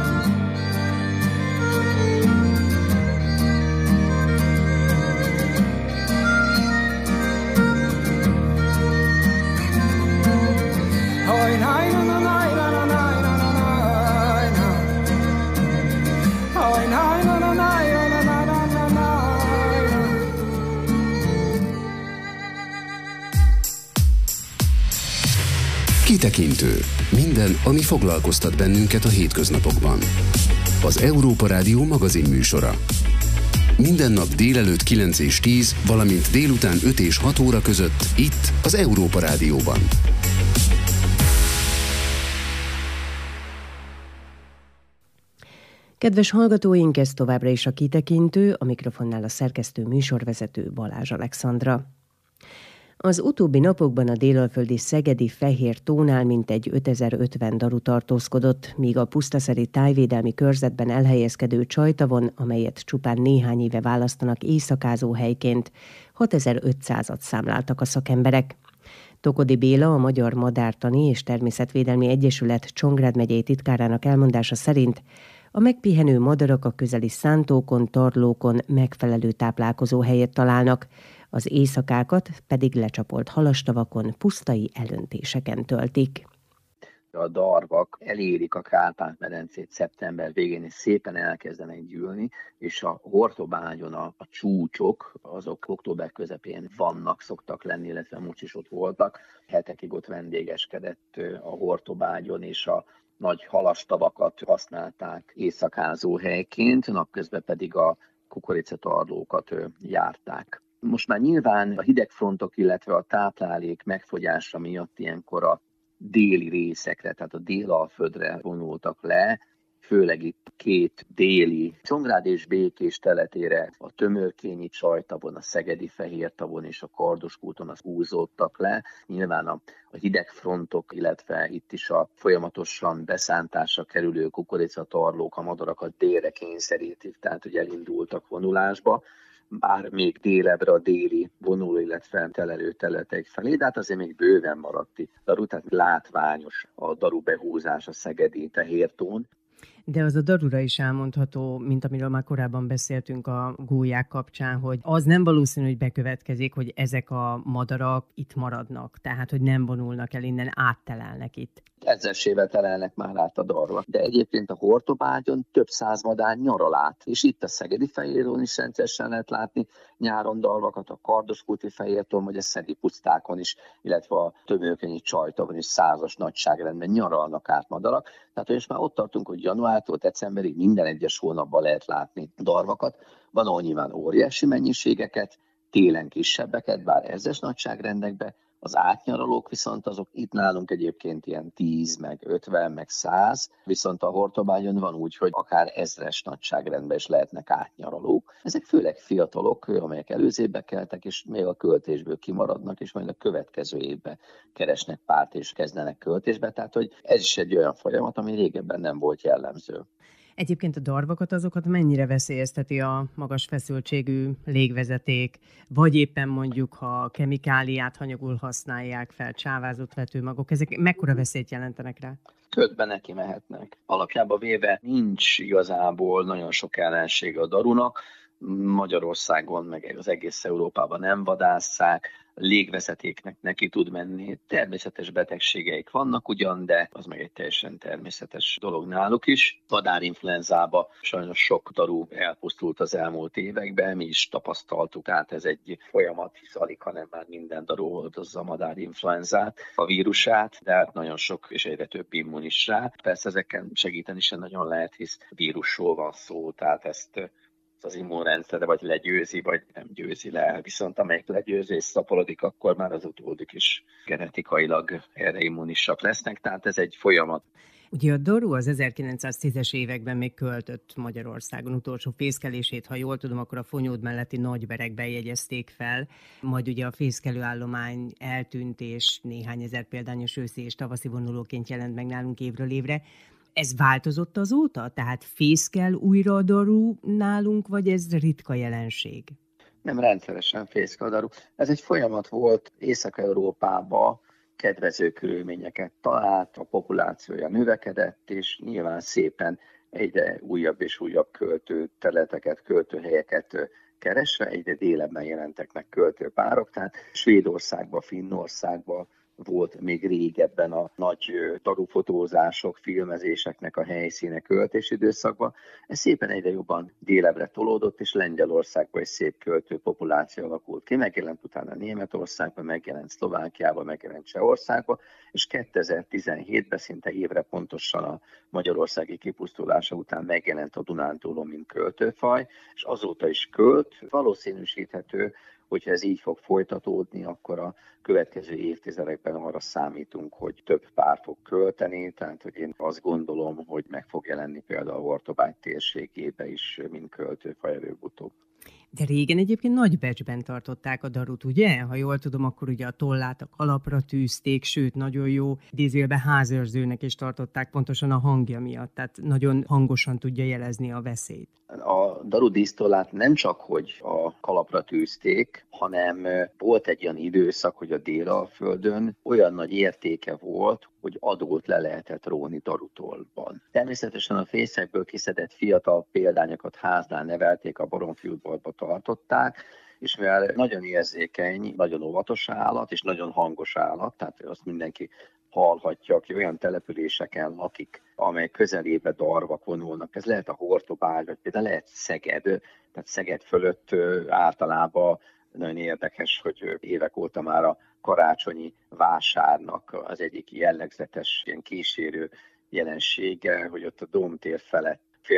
Kitekintő. Minden, ami foglalkoztat bennünket a hétköznapokban. Az Európa Rádió magazin műsora. Minden nap délelőtt 9 és 10, valamint délután 5 és 6 óra között itt az Európa Rádióban. Kedves hallgatóink, ez továbbra is a Kitekintő, a mikrofonnál a szerkesztő műsorvezető Balázs Alexandra. Az utóbbi napokban a délalföldi szegedi Fehér tónál mintegy 5050 daru tartózkodott, míg a pusztaszeri tájvédelmi körzetben elhelyezkedő Csajtavon, amelyet csupán néhány éve választanak éjszakázó helyként, 6500-at számláltak a szakemberek. Tokodi Béla, a Magyar Madártani és Természetvédelmi Egyesület Csongrád megyei titkárának elmondása szerint a megpihenő madarak a közeli szántókon, tarlókon megfelelő táplálkozó helyet találnak, az éjszakákat pedig lecsapolt halastavakon, pusztai elöntéseken töltik. A darvak elérik a Kárpát-medencét szeptember végén, és szépen elkezdenek gyűlni, és a Hortobágyon a csúcsok, azok október közepén szoktak lenni, illetve most is ott voltak. Hetekig ott vendégeskedett a Hortobágyon, és a nagy halastavakat használták éjszakázó helyként, napközben pedig a kukoricatarlókat járták. Most már nyilván a hidegfrontok, illetve a táplálék megfogyása miatt ilyenkor a déli részekre, tehát a délalföldre vonultak le, főleg itt két déli, Csongrád és Békés teletére, a Tömörkényi Csajtavon, a Szegedi Fehértavon és a Kardoskúton az húzódtak le. Nyilván a hidegfrontok, illetve itt is a folyamatosan beszántásra kerülő kukoricatarlók a madarakat délre kényszerítik, tehát hogy elindultak vonulásba, bár még délebbre a déli vonuló, illetve telelő területek felé, de hát azért még bőven maradt itt daru, tehát látványos a daru behúzás a szegedi Fehértón. De az a darura is elmondható, mint amiről már korábban beszéltünk a gólyák kapcsán, hogy az nem valószínű, hogy bekövetkezik, hogy ezek a madarak itt maradnak, tehát hogy nem vonulnak el innen, áttelelnek itt. Ezresével telelnek már át a darra. De egyébként a Hortobágyon több száz madár nyaral át, és itt a Szegedi Fehérton is rendszeresen lehet látni nyáron darvakat, a Kardoskúti Fehérton, vagy a Szedi pusztákon is, illetve a Tömörkényi Csajtavon is százas nagyságrendben nyaralnak át madarak. Tehát és már ott tartunk, hogy januártól decemberig minden egyes hónapban lehet látni darvakat. Van ahol nyilván óriási mennyiségeket, télen kisebbeket, bár ezres nagyságrendekben. Az átnyaralók viszont azok itt nálunk egyébként ilyen 10, meg 50, meg 100, viszont a Hortobágyon van úgy, hogy akár ezres nagyságrendben is lehetnek átnyaralók. Ezek főleg fiatalok, amelyek előző évbe keltek, és még a költésből kimaradnak, és majd a következő évben keresnek párt és kezdenek költésbe. Tehát, hogy ez is egy olyan folyamat, ami régebben nem volt jellemző. Egyébként a darvakat, azokat mennyire veszélyezteti a magas feszültségű légvezeték, vagy éppen mondjuk, ha kemikáliát hanyagul használják fel, csávázott vetőmagok, ezek mekkora veszélyt jelentenek rá? Ködben neki mehetnek. Alapjában véve nincs igazából nagyon sok ellensége a darunak, Magyarországon, meg az egész Európában nem vadásszák, légvezetéknek neki tud menni. Természetes betegségeik vannak ugyan, de az meg egy teljesen természetes dolog náluk is. Madárinfluenzába sajnos sok daru elpusztult az elmúlt években, mi is tapasztaltuk, tehát ez egy folyamat, hisz alig, hanem már minden daru hordozza a madárinfluenzát, a vírusát, de hát nagyon sok és egyre több immunis rá. Persze ezeken segíteni sem nagyon lehet, hisz vírusról van szó, tehát ezt az immunrendszere vagy legyőzi, vagy nem győzi le. Viszont amelyik legyőzi és szaporodik, akkor már az utódik is genetikailag erre immunisak lesznek, tehát ez egy folyamat. Ugye a daru az 1910-es években még költött Magyarországon, utolsó fészkelését, ha jól tudom, akkor a Fonyód melletti Nagyberekben jegyezték fel, majd ugye a fészkelőállomány eltűnt, és néhány ezer példányos őszi és tavaszi vonulóként jelent meg nálunk évről évre. Ez változott azóta? Tehát fészkel újra a daru nálunk, vagy ez ritka jelenség? Nem, rendszeresen fészkel a daru. Ez egy folyamat volt Észak-Európában, kedvező körülményeket talált, a populációja növekedett, és nyilván szépen egyre újabb és újabb költőterületeket, költőhelyeket keresve, egyre délebben jelentek meg költőpárok, tehát Svédországban, Finnországban volt még régebben a nagy darufotózások, filmezéseknek a helyszíne költési időszakban. Ez szépen egyre jobban délebre tolódott, és Lengyelországban egy szép költő populáció alakult ki. Megjelent utána Németországban, megjelent Szlovákiában, megjelent Csehországban, és 2017-ben szinte évre pontosan a magyarországi kipusztulása után megjelent a dunántúlon, mint költőfaj, és azóta is költ. Valószínűsíthető, hogyha ez így fog folytatódni, akkor a következő évtizedekben arra számítunk, hogy több pár fog költeni, tehát hogy én azt gondolom, hogy meg fog jelenni például a Hortobágy térségébe is, mint költőfaj előbb-utóbb. De régen egyébként nagy becsben tartották a darut, ugye? Ha jól tudom, akkor ugye a tollát a kalapra tűzték, sőt, nagyon jó idézőjelben házőrzőnek is tartották pontosan a hangja miatt, tehát nagyon hangosan tudja jelezni a veszélyt. A daru dísztollát nem csak, hogy a kalapra tűzték, hanem volt egy olyan időszak, hogy a Délalföldön olyan nagy értéke volt, hogy adót le lehetett róni darutollban. Természetesen a fészekből kiszedett fiatal példányokat háznál nevelték, a baromfiútboltba tartották, és mivel nagyon érzékeny, nagyon óvatos állat, és nagyon hangos állat, tehát azt mindenki hallhatja, aki olyan településeken lakik, amely közelébe darvak vonulnak. Ez lehet a Hortobágy, vagy például lehet Szeged, tehát Szeged fölött általában nagyon érdekes, hogy évek óta már a karácsonyi vásárnak az egyik jellegzetes ilyen kísérő jelensége, hogy ott a Domtér felett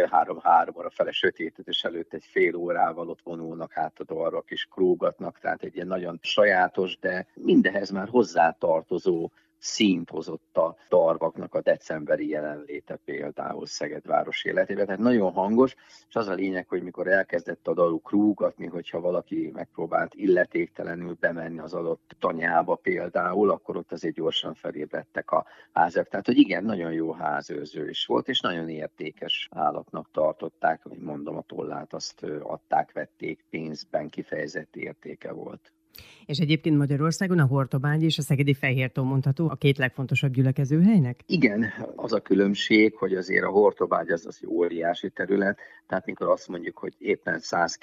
2:30-3 fele sötétedés előtt egy fél órával ott vonulnak át a darvak és krúgatnak, tehát egy ilyen nagyon sajátos, de mindehez már hozzátartozó színt hozott a darvaknak a decemberi jelenléte például Szeged város életében. Tehát nagyon hangos, és az a lényeg, hogy mikor elkezdett a daru krúgatni, hogyha valaki megpróbált illetéktelenül bemenni az adott tanyába például, akkor ott azért gyorsan felébredtek a házak. Tehát, hogy igen, nagyon jó házőrző is volt, és nagyon értékes állatnak tartották, hogy mondom, a tollát azt adták, vették, pénzben kifejezett értéke volt. És egyébként Magyarországon a Hortobágy és a szegedi Fehértó mondható a két legfontosabb gyülekezőhelynek? Igen, az a különbség, hogy azért a Hortobágy az óriási terület, tehát mikor azt mondjuk, hogy éppen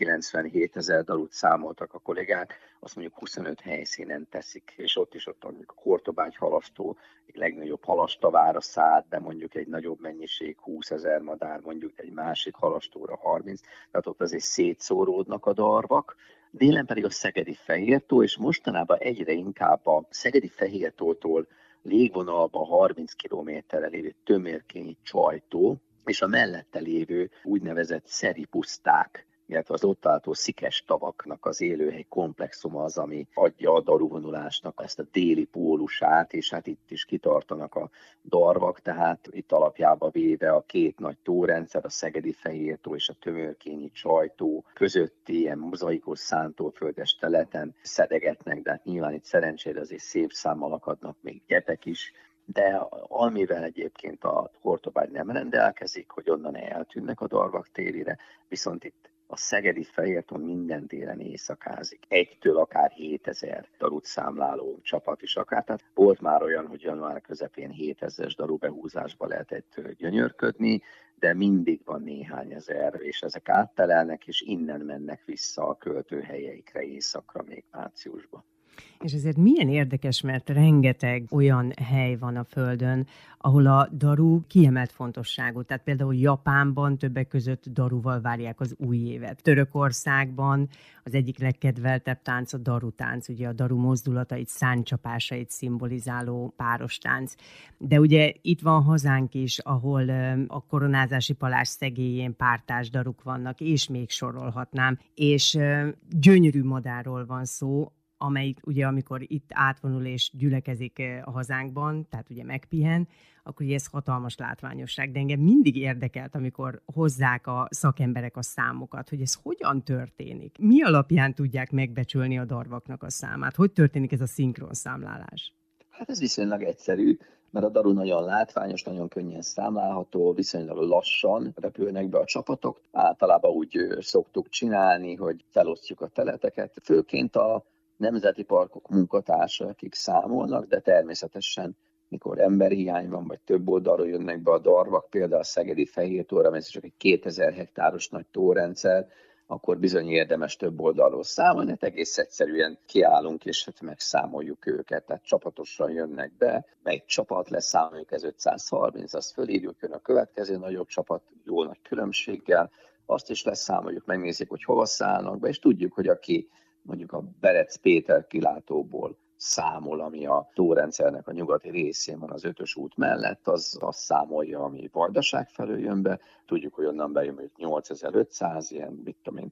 197 000 darut számoltak a kollégák, azt mondjuk 25 helyszínen teszik, és ott a Hortobágy halastó, egy legnagyobb halastavára szállt be mondjuk egy nagyobb mennyiség, 20 000 madár, mondjuk egy másik halastóra 30, tehát ott azért szétszóródnak a darvak. Délen pedig a szegedi Fehértó, és mostanában egyre inkább a szegedi Fehértótól légvonalban 30 kilométerre lévő Tömörkényi Csajtó, és a mellette lévő úgynevezett szeripuszták, illetve az ott álló szikes tavaknak az élőhely komplexuma az, ami adja a daruvonulásnak ezt a déli pólusát, és hát itt is kitartanak a darvak, tehát itt alapjába véve a két nagy tórendszer, a szegedi Fehértó és a Tömörkényi Csajtó közötti ilyen mozaikos szántóföldes területen szedegetnek, de hát nyilván itt szerencsére azért szép számmal akadnak még gyepek is, de amivel egyébként a Hortobágy nem rendelkezik, hogy onnan eltűnnek a darvak télire, viszont itt a szegedi Fehértón minden télen éjszakázik. 1-től akár 7000 darut számláló csapat is akár. Tehát volt már olyan, hogy január közepén 7000-es daru behúzásba lehetett gyönyörködni, de mindig van néhány ezer, és ezek áttelelnek, és innen mennek vissza a költőhelyeikre éjszakra még márciusban. És ezért milyen érdekes, mert rengeteg olyan hely van a Földön, ahol a daru kiemelt fontosságú. Tehát például Japánban többek között daruval várják az új évet. Törökországban az egyik legkedveltebb tánc a daru tánc, ugye a daru mozdulatait, száncsapásait szimbolizáló páros tánc. De ugye itt van hazánk is, ahol a koronázási palás szegélyén pártás daruk vannak, és még sorolhatnám. És gyönyörű madárról van szó, amelyik ugye amikor itt átvonul és gyülekezik a hazánkban, tehát ugye megpihen, akkor ugye ez hatalmas látványosság. De engem mindig érdekelt, amikor hozzák a szakemberek a számokat, hogy ez hogyan történik. Mi alapján tudják megbecsülni a darvaknak a számát? Hogy történik ez a szinkron számlálás? Hát ez viszonylag egyszerű, mert a daru nagyon látványos, nagyon könnyen számlálható, viszonylag lassan repülnek be a csapatok. Általában úgy szoktuk csinálni, hogy felosztjuk a teleteket. Főként a nemzeti parkok munkatársa, akik számolnak, de természetesen, mikor emberhiány van, vagy több oldalról jönnek be a darvak, például a szegedi Fehértóra, ez csak egy 2000 hektáros nagy tórendszer, akkor bizony érdemes több oldalról számolni, hát egész egyszerűen kiállunk, és hát megszámoljuk őket, tehát csapatosan jönnek be, melyik csapat leszámoljuk, ez 530, azt fölírjuk, jön a következő nagyobb csapat, jó nagy különbséggel, azt is leszámoljuk, megnézzük, hogy hova szállnak be, és tudjuk, hogy aki mondjuk a Berec Péter kilátóból számol, ami a tórendszernek a nyugati részén van az 5-ös út mellett, az számolja, ami Vajdaság felől jön be. Tudjuk, hogy onnan bejön, hogy 8500, ilyen,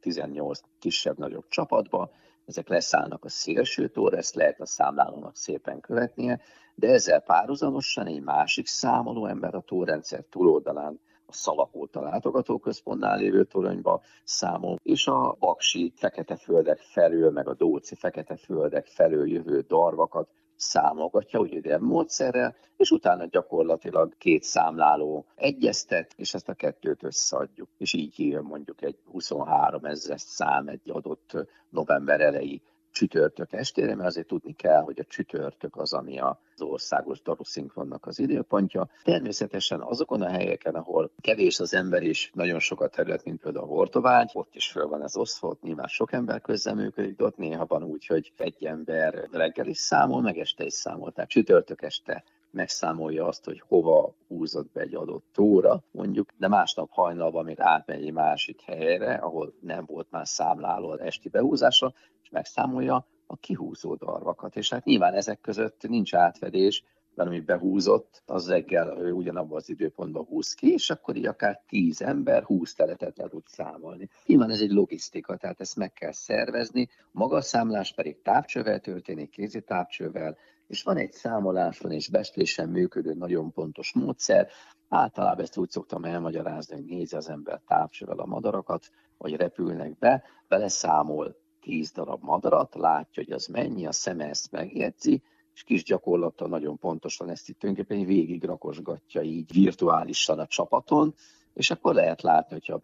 18 kisebb-nagyobb csapatba. Ezek leszállnak a szélső tóra, ezt lehet a számlálónak szépen követnie, de ezzel párhuzamosan egy másik számoló ember a tórendszer túloldalán a Szalakóta látogatóközpontnál lévő toronyba számol, és a Baksi Fekete-földek felől, meg a Dóci Fekete-földek felől jövő darvakat számolgatja, úgy idén módszerrel, és utána gyakorlatilag 2 számláló egyeztet, és ezt a 2-t összeadjuk. És így jön mondjuk egy 23 000 szám egy adott november elejé csütörtök estére, mert azért tudni kell, hogy a csütörtök az, ami az országos daruszinkronnak az időpontja. Természetesen azokon a helyeken, ahol kevés az ember és nagyon sokat terület, mint például a Hortobágy, ott is föl van ez osztva, ott nyilván sok ember közreműködik, de ott néha van úgy, hogy egy ember reggel is számol, meg este is számol. Tehát csütörtök este megszámolja azt, hogy hova húzott be egy adott óra, mondjuk, de másnap hajnalban még átmegy egy másik helyre, ahol nem volt már számláló az esti behúzásra, és megszámolja a kihúzó darvakat. És hát nyilván ezek között nincs átfedés, mert ami behúzott, az reggel ugyanabban az időpontban húz ki, és akkor így akár 10 ember 20 teletet le tud számolni. Nyilván ez egy logisztika, tehát ezt meg kell szervezni, maga a számlás pedig távcsővel történik, kézi távcsővel, és van egy számoláson és becslésen működő nagyon pontos módszer. Általában ezt úgy szoktam elmagyarázni, hogy nézi az ember távcsővel a madarakat, vagy repülnek be, beleszámol 10 darab madarat, látja, hogy az mennyi, a szeme ezt megjegyzi, és kis gyakorlattal nagyon pontosan ezt itt tulajdonképpen végig rakosgatja így virtuálisan a csapaton, és akkor lehet látni, hogyha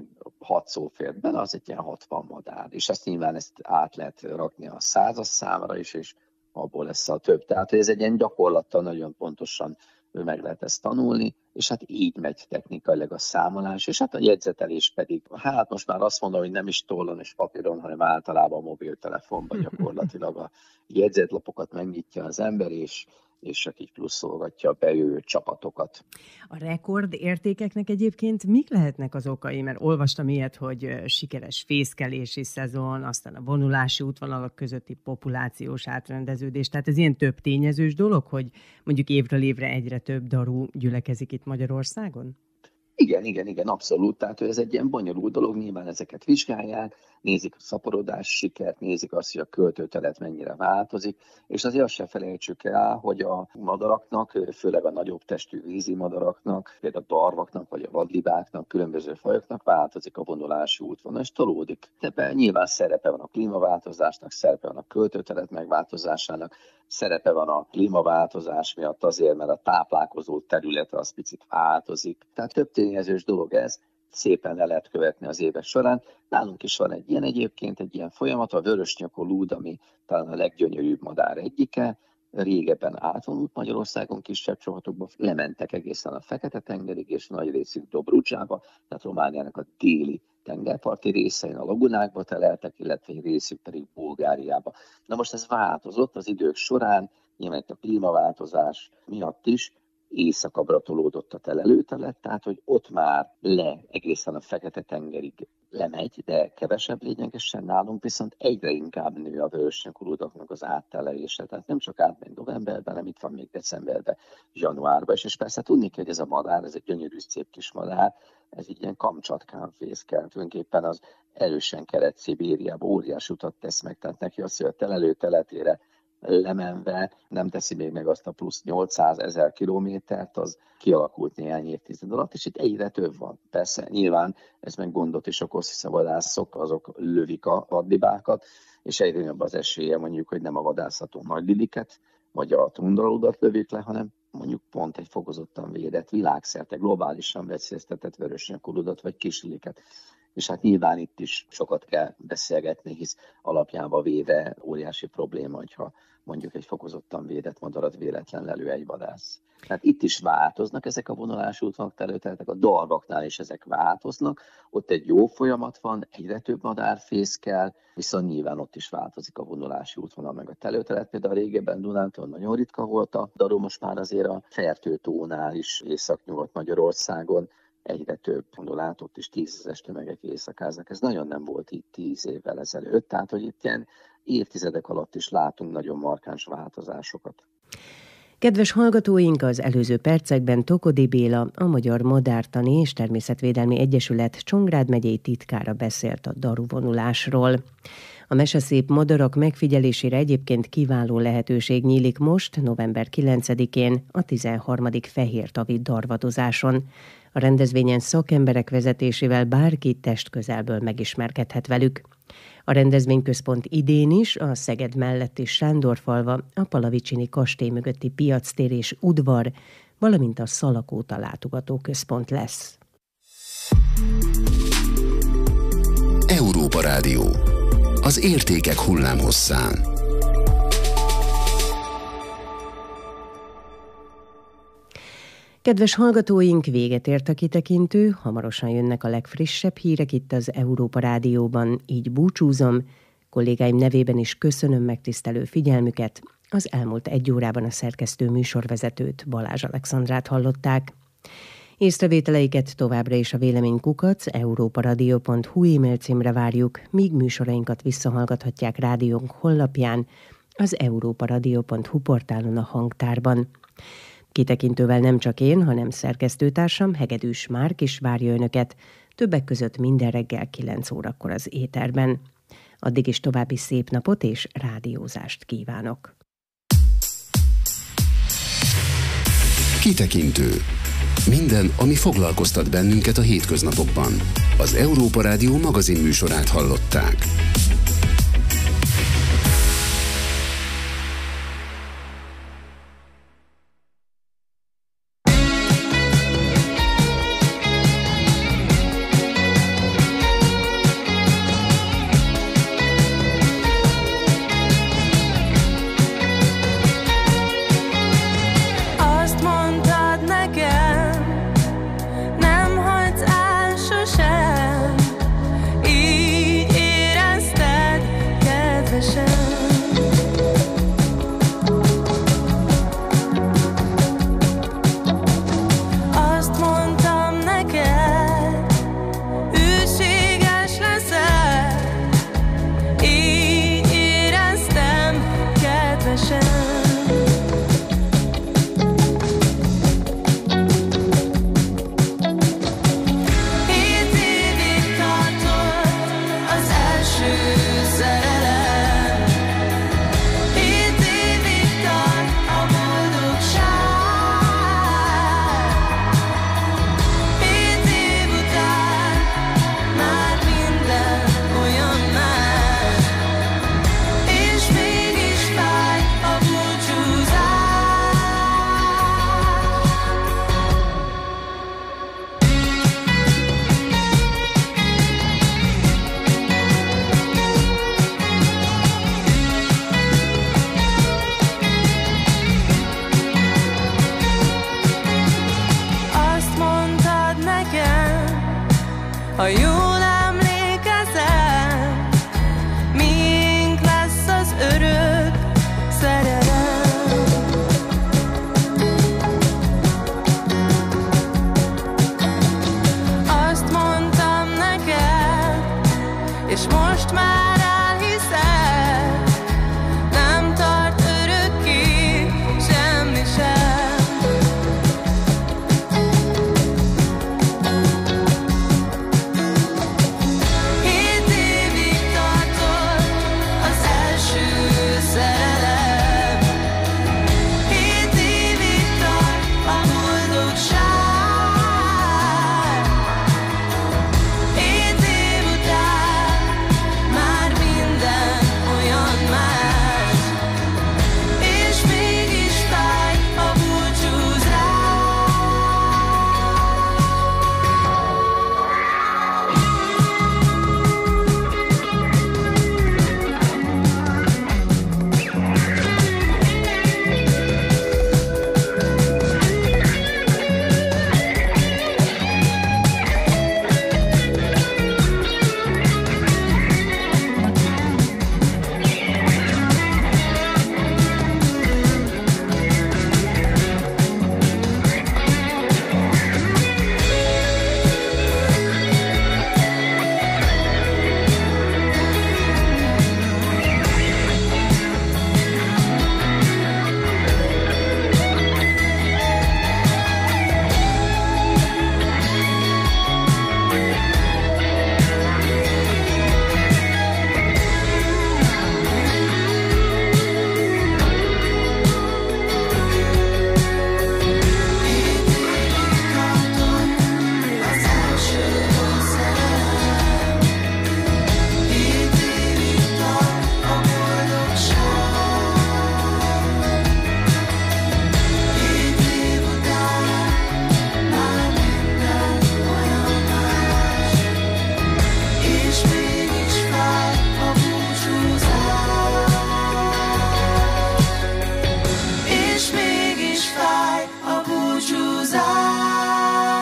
6 szó fért bele, az egy ilyen 60 madár. És ezt nyilván ezt át lehet rakni a 100-as számra is, és abból lesz a több. Tehát ez egy ilyen gyakorlattal nagyon pontosan meg lehet ezt tanulni, és hát így megy technikailag a számolás, és hát a jegyzetelés pedig, hát most már azt mondom, hogy nem is tollon és papíron, hanem általában a mobiltelefonban gyakorlatilag a jegyzetlapokat megnyitja az ember, és csak így pluszolgatja a bejövő csapatokat. A rekordértékeknek egyébként mik lehetnek az okai? Mert olvastam ilyet, hogy sikeres fészkelési szezon, aztán a vonulási útvonalak közötti populációs átrendeződés. Tehát ez ilyen több tényezős dolog, hogy mondjuk évről évre egyre több daru gyülekezik itt Magyarországon? Igen, abszolút. Tehát ez egy ilyen bonyolult dolog, nyilván ezeket vizsgálják, nézik a szaporodás sikert, nézik azt, hogy a költőterület mennyire változik, és azért azt sem felejtsük el, hogy a madaraknak, főleg a nagyobb testű vízi madaraknak, például a darvaknak vagy a vadlibáknak, különböző fajoknak változik a vonulási útvonal, és tolódik. Ebben nyilván szerepe van a klímaváltozásnak, szerepe van a költőterület megváltozásának, szerepe van a klímaváltozás miatt azért, mert a táplálkozó területe az picit változik. Tehát több tényezős dolog ez, szépen le lehet követni az évek során. Nálunk is van egy ilyen egyébként, egy ilyen folyamat, a vörösnyakú lúd, ami talán a leggyönyörűbb madár egyike, régebben átvonult Magyarországon kisebb csoportokba, lementek egészen a Fekete-tengerig, és nagy részük Dobrudzsába, tehát Romániának a déli tengerparti részein, a lagunákba teleltek, illetve egy részük pedig Bulgáriába. Na most ez változott az idők során, nyilván a klímaváltozás miatt is, északabbra tolódott a telelőterület, tehát hogy ott már egészen a Fekete-tengerig lemegy, de kevesebb lényegesen, nálunk viszont egyre inkább nő a vörösnyakú ludaknak az áttelelése. Tehát nem csak átmegy novemberben, hanem itt van még decemberben, januárban is. És persze tudni kell, hogy ez a madár, ez egy gyönyörű szép kis madár, ez így ilyen Kamcsatkán fészkel. Tulajdonképpen az erősen Kelet-Szibériába óriási utat tesz meg, tehát neki az, hogy a telelőterületére lemenve nem teszi még meg azt a plusz 800 000 kilométert, az kialakult néhány évtized alatt, és itt egyre több van. Persze, nyilván ez meg gondot is okoz, hiszen a vadászok, azok lövik a vadlibákat, és egyre nagyobb az esélye mondjuk, hogy nem a vadászható nagyliliket, vagy a tundraludat lövik le, hanem mondjuk pont egy fokozottan védett, világszerte globálisan veszélyeztetett vörösnyakú ludat, vagy kisliliket. És hát nyilván itt is sokat kell beszélgetni, hisz alapjában véve óriási probléma, hogyha mondjuk egy fokozottan védett madarat véletlen lelő egy vadász. Tehát itt is változnak ezek a vonulási útvonalak, területek, a darvaknál is ezek változnak. Ott egy jó folyamat van, egyre több madár fészkel, viszont nyilván ott is változik a vonulási útvonal meg a terület. Például régebben Dunántúl nagyon ritka volt a daru, most már azért a Fertőtónál is Észak-Nyugat-Magyarországon egyre több látott is 10 000 tömegek éjszakáznak. Ez nagyon nem volt itt 10 évvel ezelőtt, tehát hogy itt ilyen évtizedek alatt is látunk nagyon markáns változásokat. Kedves hallgatóink, az előző percekben Tokodi Béla, a Magyar Madártani és Természetvédelmi Egyesület Csongrád megyei titkára beszélt a daruvonulásról. A meseszép madarak megfigyelésére egyébként kiváló lehetőség nyílik most, november 9-én, a 13. fehértavi darvadozáson. A rendezvényen szakemberek vezetésével bárki testközelből megismerkedhet velük. A rendezvényközpont idén is a Szeged melletti Sándorfalva, a Palavicsini kastély mögötti piactér és udvar, valamint a Szalakóta látogatóközpont lesz. Európa Rádió. Az értékek hullámhosszán. Kedves hallgatóink, véget ért a kitekintő, hamarosan jönnek a legfrissebb hírek itt az Európa Rádióban, így búcsúzom. Kollégáim nevében is köszönöm megtisztelő figyelmüket. Az elmúlt 1 órában a szerkesztő műsorvezetőt, Balázs Alexandrát hallották. Észrevételeiket továbbra is a véleménykukac@europaradio.hu e-mail címre várjuk, míg műsorainkat visszahallgathatják rádiónk honlapján, az europaradio.hu portálon a hangtárban. Kitekintővel nem csak én, hanem szerkesztőtársam Hegedűs Márk is várja önöket, többek között minden reggel 9 órakor az éterben. Addig is további szép napot és rádiózást kívánok. Kitekintő. Minden, ami foglalkoztat bennünket a hétköznapokban. Az Európa Rádió magazinműsorát hallották.